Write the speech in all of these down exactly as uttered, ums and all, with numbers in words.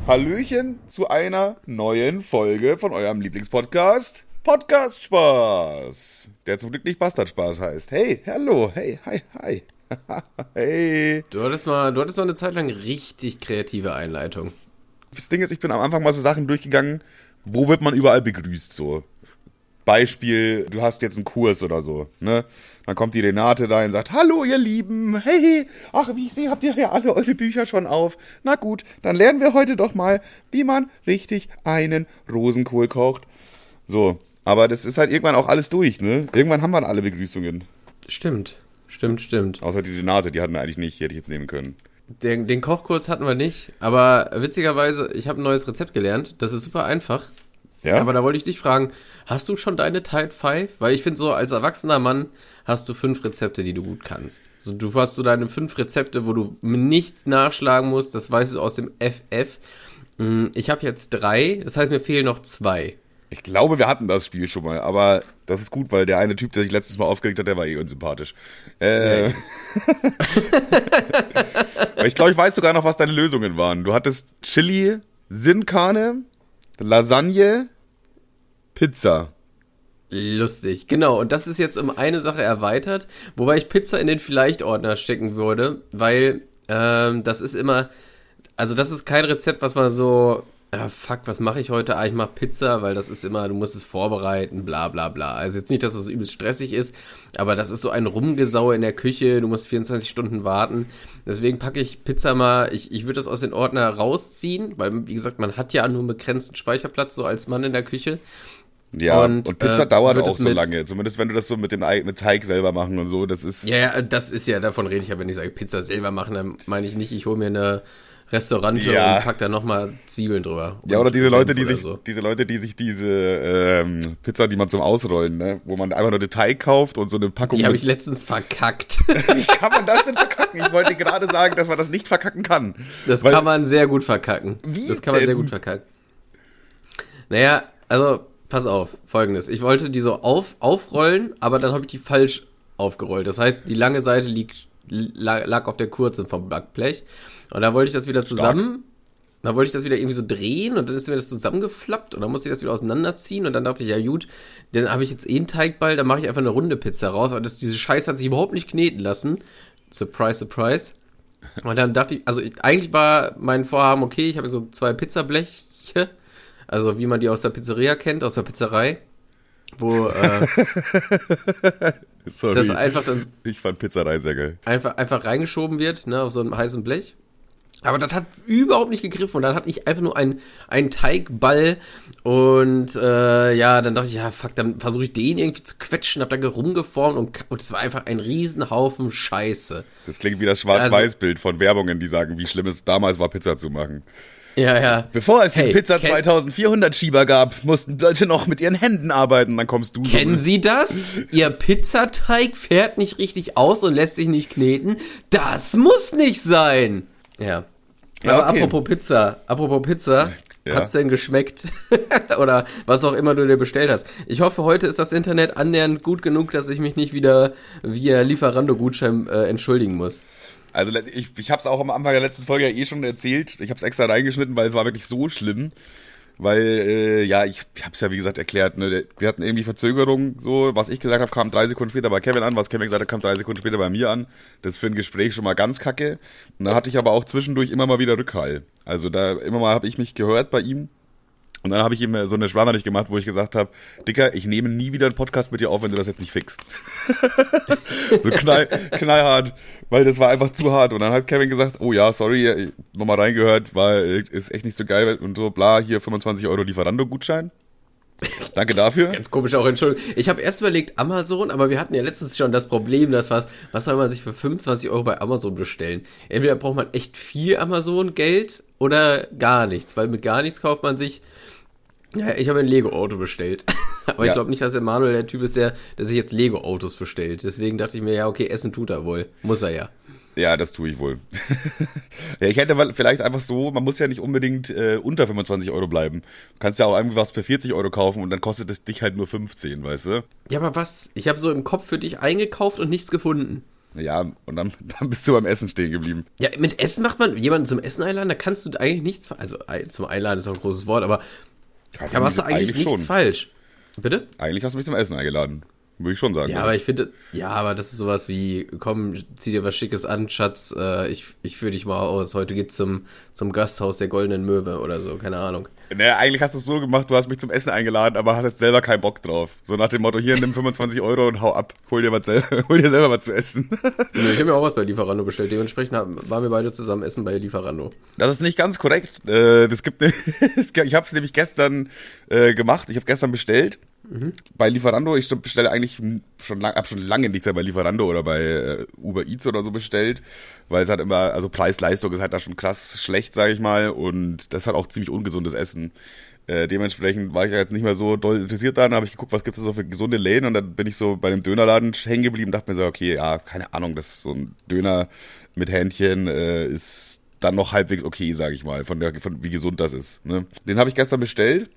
Hallöchen zu einer neuen Folge von eurem Lieblingspodcast, Podcast Spaß, der zum Glück nicht Bastard Spaß heißt. Hey, hallo, hey, hi, hi, hey. Du hattest mal, du hattest mal eine Zeit lang richtig kreative Einleitung. Das Ding ist, ich bin am Anfang mal so Sachen durchgegangen, wo wird man überall begrüßt, so. Beispiel, du hast jetzt einen Kurs oder so, ne? Dann kommt die Renate da und sagt, hallo ihr Lieben, hey, ach wie ich sehe, habt ihr ja alle eure Bücher schon auf. Na gut, dann lernen wir heute doch mal, wie man richtig einen Rosenkohl kocht. So, aber das ist halt irgendwann auch alles durch, ne? Irgendwann haben wir alle Begrüßungen. Stimmt, stimmt, stimmt. Außer die Renate, die hatten wir eigentlich nicht, die hätte ich jetzt nehmen können. Den, den Kochkurs hatten wir nicht, aber witzigerweise, ich habe ein neues Rezept gelernt, das ist super einfach. Ja? Aber da wollte ich dich fragen, hast du schon deine Type fünf? Weil ich finde so, als erwachsener Mann hast du fünf Rezepte, die du gut kannst. So, du hast so deine fünf Rezepte, wo du nichts nachschlagen musst, das weißt du aus dem F F. Ich habe jetzt drei, das heißt, mir fehlen noch zwei. Ich glaube, wir hatten das Spiel schon mal, aber das ist gut, weil der eine Typ, der sich letztes Mal aufgeregt hat, der war eh unsympathisch. Äh. Ich glaube, ich weiß sogar noch, was deine Lösungen waren. Du hattest Chili, Sin-Carne, Lasagne, Pizza. Lustig, genau. Und das ist jetzt um eine Sache erweitert, wobei ich Pizza in den Vielleicht-Ordner stecken würde, weil ähm, das ist immer, also das ist kein Rezept, was man so, ah, fuck, was mache ich heute? Ah, ich mache Pizza, weil das ist immer, du musst es vorbereiten, bla bla bla. Also jetzt nicht, dass es übelst stressig ist, aber das ist so ein Rumgesaue in der Küche, du musst vierundzwanzig Stunden warten. Deswegen packe ich Pizza mal, ich, ich würde das aus den Ordner rausziehen, weil, wie gesagt, man hat ja nur einen begrenzten Speicherplatz, so als Mann in der Küche. Ja, und, und Pizza äh, dauert auch so mit, lange, zumindest wenn du das so mit dem mit Teig selber machen und so, das ist... Ja, ja, das ist ja, davon rede ich ja, wenn ich sage Pizza selber machen, dann meine ich nicht, ich hole mir eine Restaurante ja. und pack da nochmal Zwiebeln drüber. Ja, oder diese Leute, die sich, so. diese Leute, die sich diese ähm, Pizza, die man zum Ausrollen, ne, wo man einfach nur den Teig kauft und so eine Packung... Die habe ich letztens verkackt. Wie kann man das denn verkacken? Ich wollte gerade sagen, dass man das nicht verkacken kann. Das weil, kann man sehr gut verkacken. Wie Das kann man denn? sehr gut verkacken. Naja, also... Pass auf, Folgendes. Ich wollte die so auf, aufrollen, aber dann habe ich die falsch aufgerollt. Das heißt, die lange Seite liegt, lag auf der kurzen vom Backblech. Und da wollte ich das wieder zusammen, Stark. da wollte ich das wieder irgendwie so drehen und dann ist mir das zusammengeflappt und dann musste ich das wieder auseinanderziehen und dann dachte ich, ja gut, dann habe ich jetzt eh einen Teigball, dann mache ich einfach eine runde Pizza raus. Aber das, diese Scheiße hat sich überhaupt nicht kneten lassen. Surprise, surprise. Und dann dachte ich, also ich, eigentlich war mein Vorhaben, okay, ich habe so zwei Pizzableche. Also wie man die aus der Pizzeria kennt, aus der Pizzerei, wo äh, Sorry, das einfach dann ich fand Pizzerei sehr geil. Einfach, einfach reingeschoben wird, ne, auf so einem heißen Blech. Aber das hat überhaupt nicht gegriffen und dann hatte ich einfach nur einen, einen Teigball und äh, ja, dann dachte ich, ja fuck, dann versuche ich den irgendwie zu quetschen, hab da rumgeformt und, und es war einfach ein Riesenhaufen Scheiße. Das klingt wie das Schwarz-Weiß-Bild von Werbungen, die sagen, wie schlimm es damals war, Pizza zu machen. Ja, ja. Bevor es hey, die Pizza zweitausendvierhundert Schieber gab, mussten Leute noch mit ihren Händen arbeiten, dann kommst du. Kennen so Sie das? Ihr Pizzateig fährt nicht richtig aus und lässt sich nicht kneten. Das muss nicht sein. Ja. Ja, aber okay. apropos Pizza, apropos Pizza, ja. Hat's denn geschmeckt? Oder was auch immer du dir bestellt hast. Ich hoffe, heute ist das Internet annähernd gut genug, dass ich mich nicht wieder via Lieferando-Gutschein äh, entschuldigen muss. Also ich, ich habe es auch am Anfang der letzten Folge ja eh schon erzählt. Ich habe es extra reingeschnitten, weil es war wirklich so schlimm. Weil, äh, ja, ich habe es ja wie gesagt erklärt, ne? Wir hatten irgendwie Verzögerung, so, was ich gesagt habe, kam drei Sekunden später bei Kevin an, was Kevin gesagt hat, kam drei Sekunden später bei mir an. Das ist für ein Gespräch schon mal ganz kacke. Und da hatte ich aber auch zwischendurch immer mal wieder Rückhall. Also da immer mal habe ich mich gehört bei ihm. Und dann habe ich ihm so eine Sprachnachricht gemacht, wo ich gesagt habe, Dicker, ich nehme nie wieder einen Podcast mit dir auf, wenn du das jetzt nicht fixst. So knall, knallhart, weil das war einfach zu hart. Und dann hat Kevin gesagt, oh ja, sorry, nochmal reingehört, war ist echt nicht so geil und so, bla, hier fünfundzwanzig Euro Lieferando-Gutschein. Danke dafür. Ganz komisch auch, Entschuldigung. Ich habe erst überlegt Amazon, aber wir hatten ja letztens schon das Problem, dass was, was soll man sich für fünfundzwanzig Euro bei Amazon bestellen? Entweder braucht man echt viel Amazon-Geld oder gar nichts, weil mit gar nichts kauft man sich. Ja, ich habe ein Lego-Auto bestellt. Aber ja. Ich glaube nicht, dass Emanuel der Typ ist, der, der sich jetzt Lego-Autos bestellt. Deswegen dachte ich mir, ja, okay, essen tut er wohl. Muss er ja. Ja, das tue ich wohl. Ja, ich hätte vielleicht einfach so, man muss ja nicht unbedingt äh, unter fünfundzwanzig Euro bleiben. Du kannst ja auch irgendwie was für vierzig Euro kaufen und dann kostet es dich halt nur fünfzehn, weißt du? Ja, aber was? Ich habe so im Kopf für dich eingekauft und nichts gefunden. Ja, und dann, dann bist du beim Essen stehen geblieben. Ja, mit Essen macht man jemanden zum Essen einladen, da kannst du eigentlich nichts, also zum Einladen ist auch ein großes Wort, aber Ja, da machst du eigentlich, eigentlich nichts schon. falsch. Bitte? Eigentlich hast du mich zum Essen eingeladen. Würde ich schon sagen. Ja, oder? aber ich finde, ja, aber das ist sowas wie, komm, zieh dir was Schickes an, Schatz, äh, ich, ich führe dich mal aus, heute geht's zum, zum Gasthaus der Goldenen Möwe oder so, keine Ahnung. Naja, eigentlich hast du es so gemacht, du hast mich zum Essen eingeladen, aber hast jetzt selber keinen Bock drauf. So nach dem Motto, hier, nimm fünfundzwanzig Euro und hau ab. Hol dir, was selber, hol dir selber was zu essen. Nö, ich habe mir auch was bei Lieferando bestellt, dementsprechend haben, waren wir beide zusammen essen bei Lieferando. Das ist nicht ganz korrekt. Äh, das gibt, ich habe es nämlich gestern äh, gemacht. Ich habe gestern bestellt mhm. bei Lieferando. Ich bestelle eigentlich schon lang, hab schon lange nichts mehr bei Lieferando oder bei äh, Uber Eats oder so bestellt, weil es halt immer, also Preis-Leistung ist halt da schon krass schlecht, sage ich mal, und das ist halt auch ziemlich ungesundes Essen. Äh, dementsprechend war ich ja jetzt nicht mehr so doll interessiert daran, habe ich geguckt, was gibt es so für gesunde Läden, und dann bin ich so bei dem Dönerladen hängen geblieben und dachte mir so, okay, ja, keine Ahnung, das ist so ein Döner mit Hähnchen äh, ist dann noch halbwegs okay, sage ich mal, von der, von wie gesund das ist. Ne? Den habe ich gestern bestellt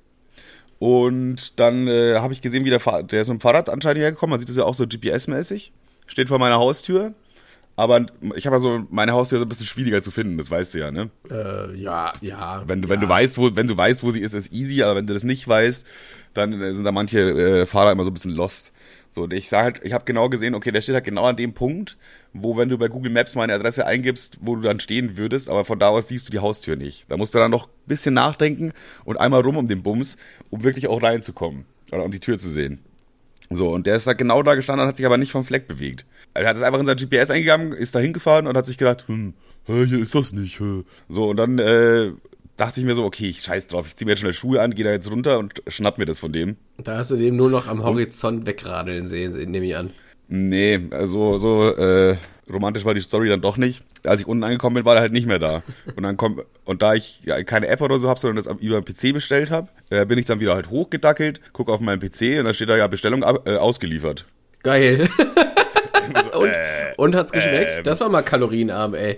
und dann äh, habe ich gesehen, wie der, Fahr- der ist mit dem Fahrrad anscheinend hergekommen, man sieht das ja auch so G P S-mäßig, steht vor meiner Haustür. Aber ich habe ja so, meine Haustür ist ein bisschen schwieriger zu finden, das weißt du ja, ne? Äh, ja, ja. Wenn du, ja. wenn du weißt, wo, wenn du weißt, wo sie ist, ist easy, aber wenn du das nicht weißt, dann sind da manche äh, Fahrer immer so ein bisschen lost. So, und ich sag halt, ich habe genau gesehen, okay, der steht halt genau an dem Punkt, wo, wenn du bei Google Maps meine Adresse eingibst, wo du dann stehen würdest, aber von da aus siehst du die Haustür nicht. Da musst du dann noch ein bisschen nachdenken und einmal rum um den Bums, um wirklich auch reinzukommen oder um die Tür zu sehen. So, und der ist da genau da gestanden, hat sich aber nicht vom Fleck bewegt. Er hat es einfach in sein G P S eingegeben, ist da hingefahren und hat sich gedacht, hm, hier ist das nicht. Hä. So, und dann äh, dachte ich mir so, okay, ich scheiß drauf, ich zieh mir jetzt schnell Schuhe an, geh da jetzt runter und schnapp mir das von dem. Da hast du dem nur noch am Horizont wegradeln sehen, nehme ich an. Nee, also so äh, romantisch war die Story dann doch nicht. Als ich unten angekommen bin, war er halt nicht mehr da. Und dann kommt, und da ich ja, keine App oder so habe, sondern das über den P C bestellt habe, äh, bin ich dann wieder halt hochgedackelt, gucke auf meinen P C und da steht da ja Bestellung ab, äh, ausgeliefert. Geil. So, und, äh, und hat's geschmeckt? ähm. Das war mal kalorienarm, ey.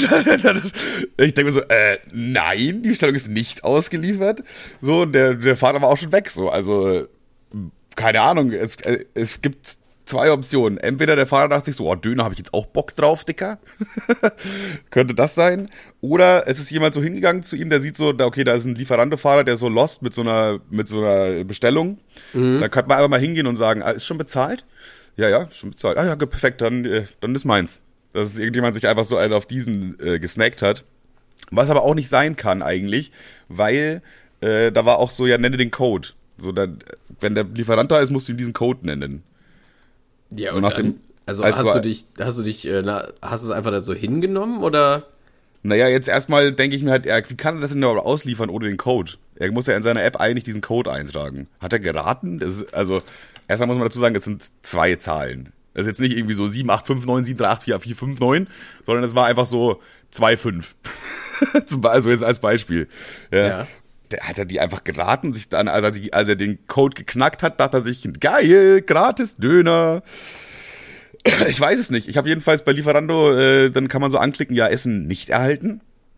Ich denke mir so, äh, nein, die Bestellung ist nicht ausgeliefert. So, und der, der Fahrer war auch schon weg. So, also, äh, keine Ahnung, es, äh, es gibt zwei Optionen. Entweder der Fahrer dachte sich so, oh, Döner habe ich jetzt auch Bock drauf, Dicker. Könnte das sein. Oder es ist jemand so hingegangen zu ihm, der sieht so, da, okay, da ist ein Lieferando-Fahrer, der ist so lost mit so einer, mit so einer Bestellung. Mhm. Da könnte man einfach mal hingehen und sagen, ah, ist schon bezahlt? Ja, ja, schon bezahlt. Ah ja, perfekt, dann, äh, dann ist meins. Dass irgendjemand sich einfach so einen auf diesen äh, gesnackt hat. Was aber auch nicht sein kann eigentlich, weil äh, da war auch so, ja, nenne den Code. So, dann, wenn der Lieferant da ist, musst du ihm diesen Code nennen. Ja, so und nach dann, dem, also als hast war, du dich, hast du dich, äh, na, hast du es einfach da so hingenommen oder? Naja, jetzt erstmal denke ich mir halt, ja, wie kann er das denn überhaupt ausliefern ohne den Code? Er muss ja in seiner App eigentlich diesen Code eintragen. Hat er geraten? Das ist, also, erstmal muss man dazu sagen, es sind zwei Zahlen. Das ist jetzt nicht irgendwie so sieben acht fünf neun sieben drei acht vier vier fünf neun, sondern es war einfach so zwei fünf. Also jetzt als Beispiel. Ja. Ja. Der hat er die einfach geraten, sich dann, als er, als er den Code geknackt hat, dachte er sich, geil, gratis Döner. Ich weiß es nicht. Ich habe jedenfalls bei Lieferando, äh, dann kann man so anklicken, ja, Essen nicht erhalten.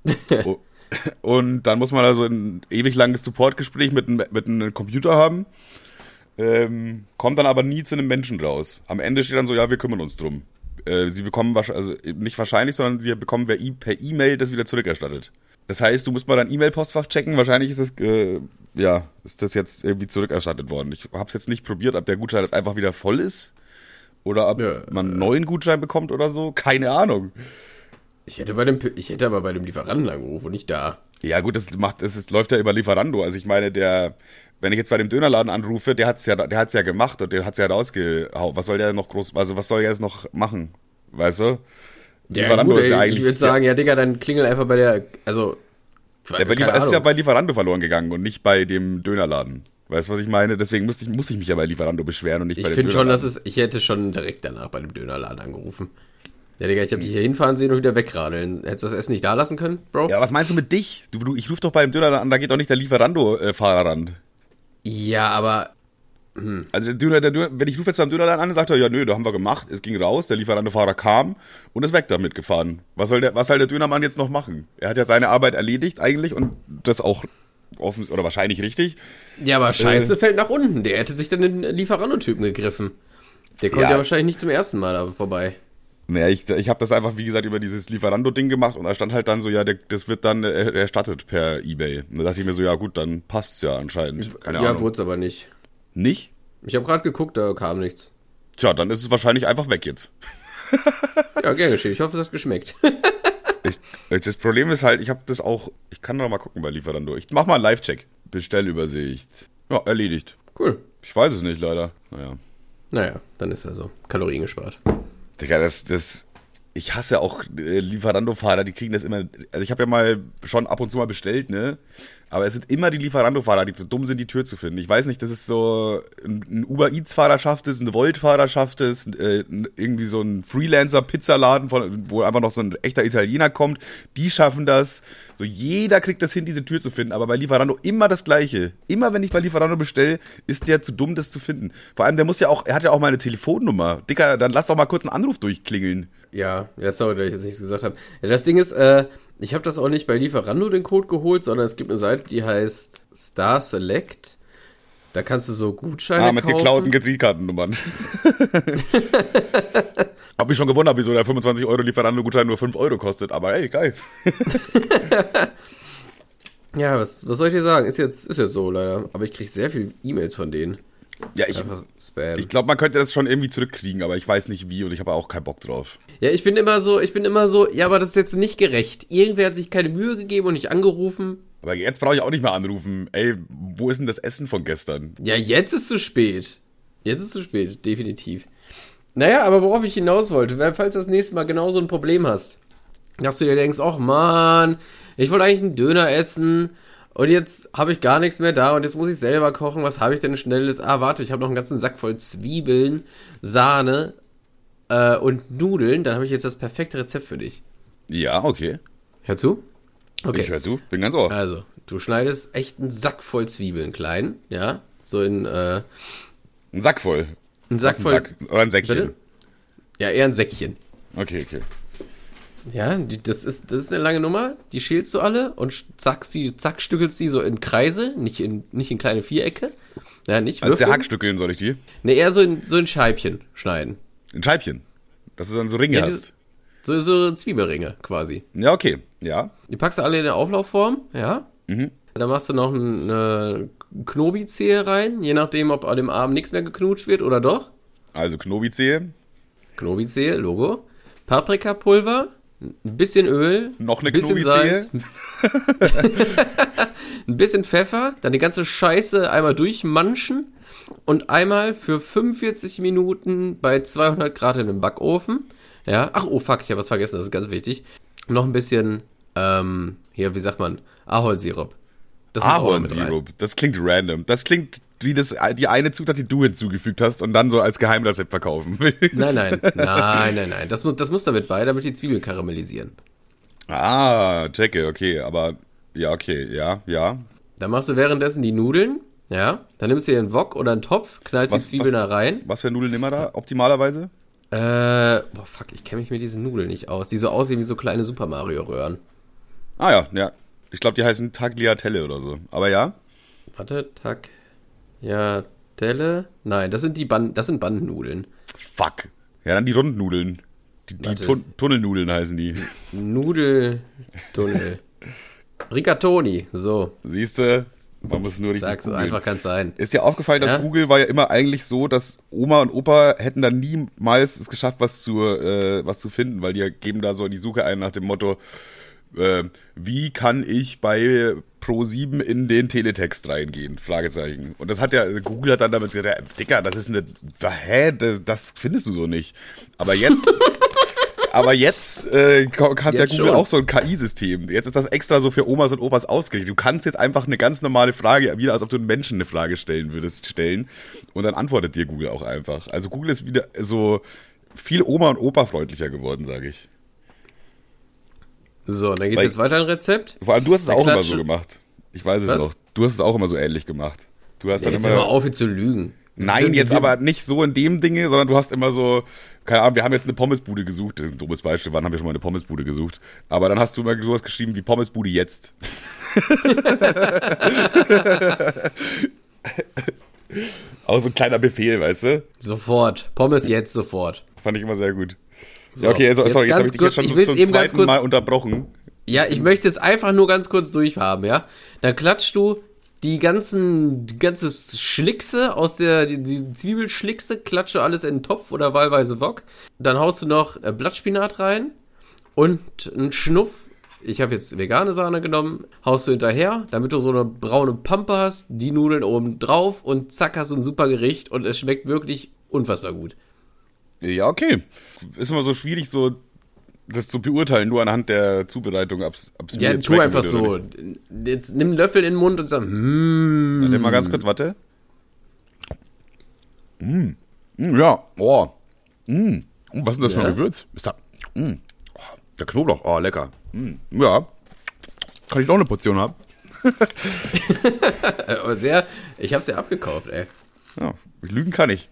Und dann muss man also ein ewig langes Supportgespräch mit, mit einem Computer haben. Ähm, kommt dann aber nie zu einem Menschen raus. Am Ende steht dann so, ja, wir kümmern uns drum. Äh, sie bekommen, also nicht wahrscheinlich, sondern sie bekommen per E-Mail das wieder zurückerstattet. Das heißt, du musst mal dein E-Mail-Postfach checken. Wahrscheinlich ist es, äh, ja, ist das jetzt irgendwie zurückerstattet worden. Ich habe es jetzt nicht probiert, ob der Gutschein jetzt einfach wieder voll ist oder ob ja, man einen neuen Gutschein bekommt oder so. Keine Ahnung. Ich hätte bei dem, ich hätte aber bei dem Lieferanten angerufen und nicht da. Ja gut, das macht, es ist, läuft ja über Lieferando. Also ich meine, der, wenn ich jetzt bei dem Dönerladen anrufe, der hat's ja, der hat's ja gemacht und der hat's ja rausgehauen. Was soll der noch groß, also was soll der jetzt noch machen? Weißt du? Ja, Lieferando gut, ist ja ey, eigentlich. Ich würde sagen, ja, ja, Digga, dann klingel einfach bei der, also. Ja, bei Liefer- es ist ja bei Lieferando verloren gegangen und nicht bei dem Dönerladen. Weißt du, was ich meine? Deswegen musste ich, muss ich mich ja bei Lieferando beschweren und nicht ich bei dem Dönerladen. Ich finde schon, dass es, ich hätte schon direkt danach bei dem Dönerladen angerufen. Ja, Digga, ich hab dich hier hinfahren sehen und wieder wegradeln. Hättest du das Essen nicht da lassen können, Bro? Ja, was meinst du mit dich? Du, du, ich ruf doch bei dem Dönerladen an, da geht doch nicht der Lieferando-Fahrer ran. Ja, aber. Hm. Also der Döner, der Döner, wenn ich rufe jetzt beim Dönerladen an, sagt er, ja nö, da haben wir gemacht, es ging raus, der Lieferando-Fahrer kam und ist weg damit gefahren. Was soll der, was soll der Dönermann jetzt noch machen? Er hat ja seine Arbeit erledigt eigentlich und das auch offen oder wahrscheinlich richtig. Ja, aber Scheiße äh, fällt nach unten. Der hätte sich dann den Lieferando-Typen gegriffen. Der kommt ja. ja wahrscheinlich nicht zum ersten Mal da vorbei. Naja, ich, ich habe das einfach, wie gesagt, über dieses Lieferando-Ding gemacht und da stand halt dann so, ja, der, das wird dann äh, erstattet per Ebay. Und da dachte ich mir so, ja gut, dann passt's ja anscheinend. Keine Ja, Ahnung. wurde es aber nicht. Nicht? Ich habe gerade geguckt, da kam nichts. Tja, dann ist es wahrscheinlich einfach weg jetzt. Ja, gern geschehen. Ich hoffe, es hat geschmeckt. Ich, das Problem ist halt, ich habe das auch, ich kann noch mal gucken bei Lieferando. Ich mach mal einen Live-Check. Bestellübersicht. Ja, erledigt. Cool. Ich weiß es nicht, leider. Naja. Naja, dann ist er so. Kalorien gespart. Digga, das, das, ich hasse auch äh, Lieferando-Fahrer, die kriegen das immer, also ich habe ja mal schon ab und zu mal bestellt, ne, aber es sind immer die Lieferando-Fahrer, die zu dumm sind, die Tür zu finden. Ich weiß nicht, das ist so, ein, ein Uber-Eats-Fahrer schafft es, ein Volt-Fahrer schafft es, äh, irgendwie so ein Freelancer-Pizzaladen, von, wo einfach noch so ein echter Italiener kommt, die schaffen das, so jeder kriegt das hin, diese Tür zu finden, aber bei Lieferando immer das Gleiche. Immer wenn ich bei Lieferando bestelle, ist der zu dumm, das zu finden. Vor allem, der muss ja auch, er hat ja auch meine Telefonnummer. Dicker, dann lass doch mal kurz einen Anruf durchklingeln. Ja, ja, sorry, dass ich jetzt nichts gesagt habe. Ja, das Ding ist, äh, ich habe das auch nicht bei Lieferando den Code geholt, sondern es gibt eine Seite, die heißt Star Select. Da kannst du so Gutscheine Ah, mit kaufen. geklauten Kreditkartennummern. Hab mich schon gewundert, wieso der fünfundzwanzig Euro Lieferando-Gutschein nur fünf Euro kostet, aber ey, geil. Ja, was, was soll ich dir sagen? Ist jetzt, ist jetzt so leider. Aber ich krieg sehr viele E-Mails von denen. Ja, ich, Einfach Spam. ich glaube, man könnte das schon irgendwie zurückkriegen, aber ich weiß nicht wie und ich habe auch keinen Bock drauf. Ja, ich bin immer so, ich bin immer so, ja, aber das ist jetzt nicht gerecht. Irgendwer hat sich keine Mühe gegeben und nicht angerufen. Aber jetzt brauche ich auch nicht mehr anrufen. Ey, wo ist denn das Essen von gestern? Ja, jetzt ist zu spät. Jetzt ist zu spät, definitiv. Naja, aber worauf ich hinaus wollte, weil, falls du das nächste Mal genau so ein Problem hast, dass du dir denkst, ach man, ich wollte eigentlich einen Döner essen und jetzt habe ich gar nichts mehr da und jetzt muss ich selber kochen. Was habe ich denn Schnelles? Ah, warte, ich habe noch einen ganzen Sack voll Zwiebeln, Sahne äh, und Nudeln. Dann habe ich jetzt das perfekte Rezept für dich. Ja, okay. Hör zu? Okay. Ich höre zu, bin ganz ohr. Also, du schneidest echt einen Sack voll Zwiebeln klein, ja, so in, äh, Ein Sack voll. einen Sack Was, ein voll, Sack? Oder ein Säckchen? bitte? Ja, eher ein Säckchen. Okay, okay. Ja, die, das ist, das ist eine lange Nummer, die schälst du alle und zack, sie, zack, stückelst die so in Kreise, nicht in, nicht in kleine Vierecke, ja, nicht Als Würfel. Hackstückeln soll ich die? Ne, eher so in, so in Scheibchen schneiden. Ein Scheibchen. Dass du dann so Ringe Ja, hast. diese- So, so Zwiebelringe quasi. Ja, okay. Ja. Die packst du alle in der Auflaufform, ja. Mhm. Da machst du noch eine Knobi-Zehe rein, je nachdem, ob an dem Arm nichts mehr geknutscht wird oder doch. Also Knobi-Zehe. Knobi-Zehe, Logo. Paprikapulver, ein bisschen Öl, Noch eine ein bisschen Knobi-Zehe. Salz, ein bisschen Pfeffer, dann die ganze Scheiße einmal durchmanschen und einmal für fünfundvierzig Minuten bei zweihundert Grad in den Backofen. Ja, ach, oh fuck, ich habe was vergessen, das ist ganz wichtig. Noch ein bisschen, ähm, hier, wie sagt man, Ahornsirup. Das muss auch noch mit rein. Ahornsirup. Das klingt random. Das klingt wie das, die eine Zutat, die du hinzugefügt hast und dann so als Geheimrezept verkaufen willst. Nein, nein, nein, nein, nein. Das muss, das muss damit bei, damit die Zwiebeln karamellisieren. Ah, checke, okay. Aber, ja, okay, ja, ja. Dann machst du währenddessen die Nudeln, ja. Dann nimmst du dir einen Wok oder einen Topf, knallst Was- die Zwiebeln was- da rein. Was für Nudeln nehmen wir da optimalerweise? Äh, boah, fuck, ich kenne mich mit diesen Nudeln nicht aus. Die so aussehen wie so kleine Super Mario-Röhren. Ah ja, ja. Ich glaube, die heißen Tagliatelle oder so. Aber ja. Warte, Tack. Ja, Telle. Nein, das sind die Ban das sind Bandnudeln. Fuck. Ja, dann die Rundnudeln. Die, die Warte. Tun Tunnelnudeln heißen die. Nudeltunnel. Rigatoni, so. Siehst du? Man muss nur richtig Sag's so googeln. einfach, kann's sein. Ist dir aufgefallen, dass Ja? Google war ja immer eigentlich so, dass Oma und Opa hätten da niemals es geschafft, was zu, äh, was zu finden, weil die geben da so in die Suche ein nach dem Motto, äh, wie kann ich bei Pro sieben in den Teletext reingehen? Fragezeichen. Und das hat ja, Google hat dann damit gesagt, ja, Dicker, das ist eine, hä, das findest du so nicht. Aber jetzt, aber jetzt äh, hast ja Jetzt Google schon. auch so ein K I-System. Jetzt ist das extra so für Omas und Opas ausgelegt. Du kannst jetzt einfach eine ganz normale Frage, wieder als ob du einen Menschen eine Frage stellen würdest, stellen. Und dann antwortet dir Google auch einfach. Also Google ist wieder so viel Oma- und Opa-freundlicher geworden, sage ich. So, dann geht's Weil- jetzt weiter ein Rezept. Vor allem, du hast es Der auch immer Klatsche- so gemacht. Ich weiß es Was? noch. Du hast es auch immer so ähnlich gemacht. Du hast Ja, dann jetzt hör mal immer... auf, hier zu lügen. Nein, Wir- jetzt wir- aber nicht so in dem Dinge, sondern du hast immer so, keine Ahnung, wir haben jetzt eine Pommesbude gesucht. Das ist ein dummes Beispiel, wann haben wir schon mal eine Pommesbude gesucht? Aber dann hast du immer sowas geschrieben wie Pommesbude jetzt. Auch so ein kleiner Befehl, weißt du? Sofort. Pommes jetzt sofort. Fand ich immer sehr gut. So, Ja, okay, also, jetzt sorry, jetzt ganz habe ich dich kurz- jetzt ich schon will's zum eben ganz zweiten kurz- Mal unterbrochen. Ja, ich möchte jetzt einfach nur ganz kurz durchhaben, ja? Dann klatschst du die ganzen, die ganze Schlickse aus der, die, die Zwiebelschlickse, klatsche alles in den Topf oder wahlweise Wok. Dann haust du noch äh, Blattspinat rein und einen Schnuff. Ich habe jetzt vegane Sahne genommen, haust du hinterher, damit du so eine braune Pampe hast, die Nudeln oben drauf und zack, hast du ein super Gericht und es schmeckt wirklich unfassbar gut. Ja, okay. Ist immer so schwierig, so das zu beurteilen, nur anhand der Zubereitung, ob's, ob's Ja, mir tu schmecken einfach würde so. oder nicht. Jetzt nimm einen Löffel in den Mund und sag, hmm. Warte mal ganz kurz, warte. Mm. Mm, ja, oh. Mm. Oh, was ist denn das Ja? für ein Gewürz? Ist da. Mm. Oh, der Knoblauch, oh, lecker. Mm. Ja. Kann ich doch eine Portion haben? Aber sehr, ich hab's ja abgekauft, ey. Ja, lügen kann ich.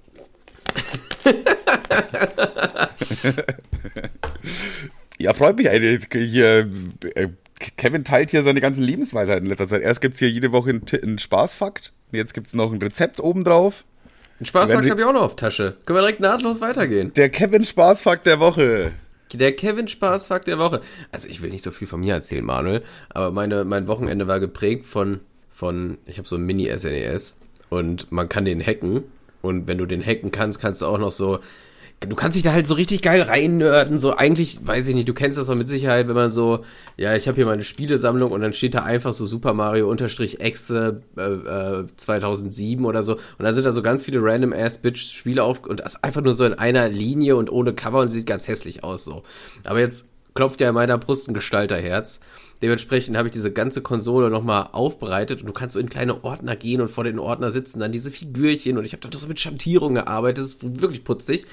Ja, freut mich eigentlich. Hier, äh, Kevin teilt hier seine ganzen Lebensweisheiten in letzter Zeit. Erst gibt's hier jede Woche einen, T- einen Spaßfakt. Jetzt gibt's noch ein Rezept obendrauf. Ein Spaßfakt Wenn- habe ich auch noch auf Tasche. Können wir direkt nahtlos weitergehen. Der Kevin Spaßfakt der Woche. Der Kevin Spaßfakt der Woche. Also ich will nicht so viel von mir erzählen, Manuel, aber meine, mein Wochenende war geprägt von, von ich habe so ein Mini-S N E S und man kann den hacken und wenn du den hacken kannst, kannst du auch noch so, du kannst dich da halt so richtig geil reinnörden, so eigentlich, weiß ich nicht, du kennst das doch mit Sicherheit, wenn man so, ja, ich habe hier meine Spielesammlung und dann steht da einfach so Super Mario unterstrich Exe äh, äh, zweitausendsieben oder so und da sind da so ganz viele random ass bitch Spiele auf und das ist einfach nur so in einer Linie und ohne Cover und sieht ganz hässlich aus so. Aber jetzt klopft ja in meiner Brust ein Gestalterherz. Dementsprechend habe ich diese ganze Konsole nochmal aufbereitet und du kannst so in kleine Ordner gehen und vor den Ordner sitzen dann diese Figürchen und ich habe da so mit Schattierung gearbeitet, das ist wirklich putzig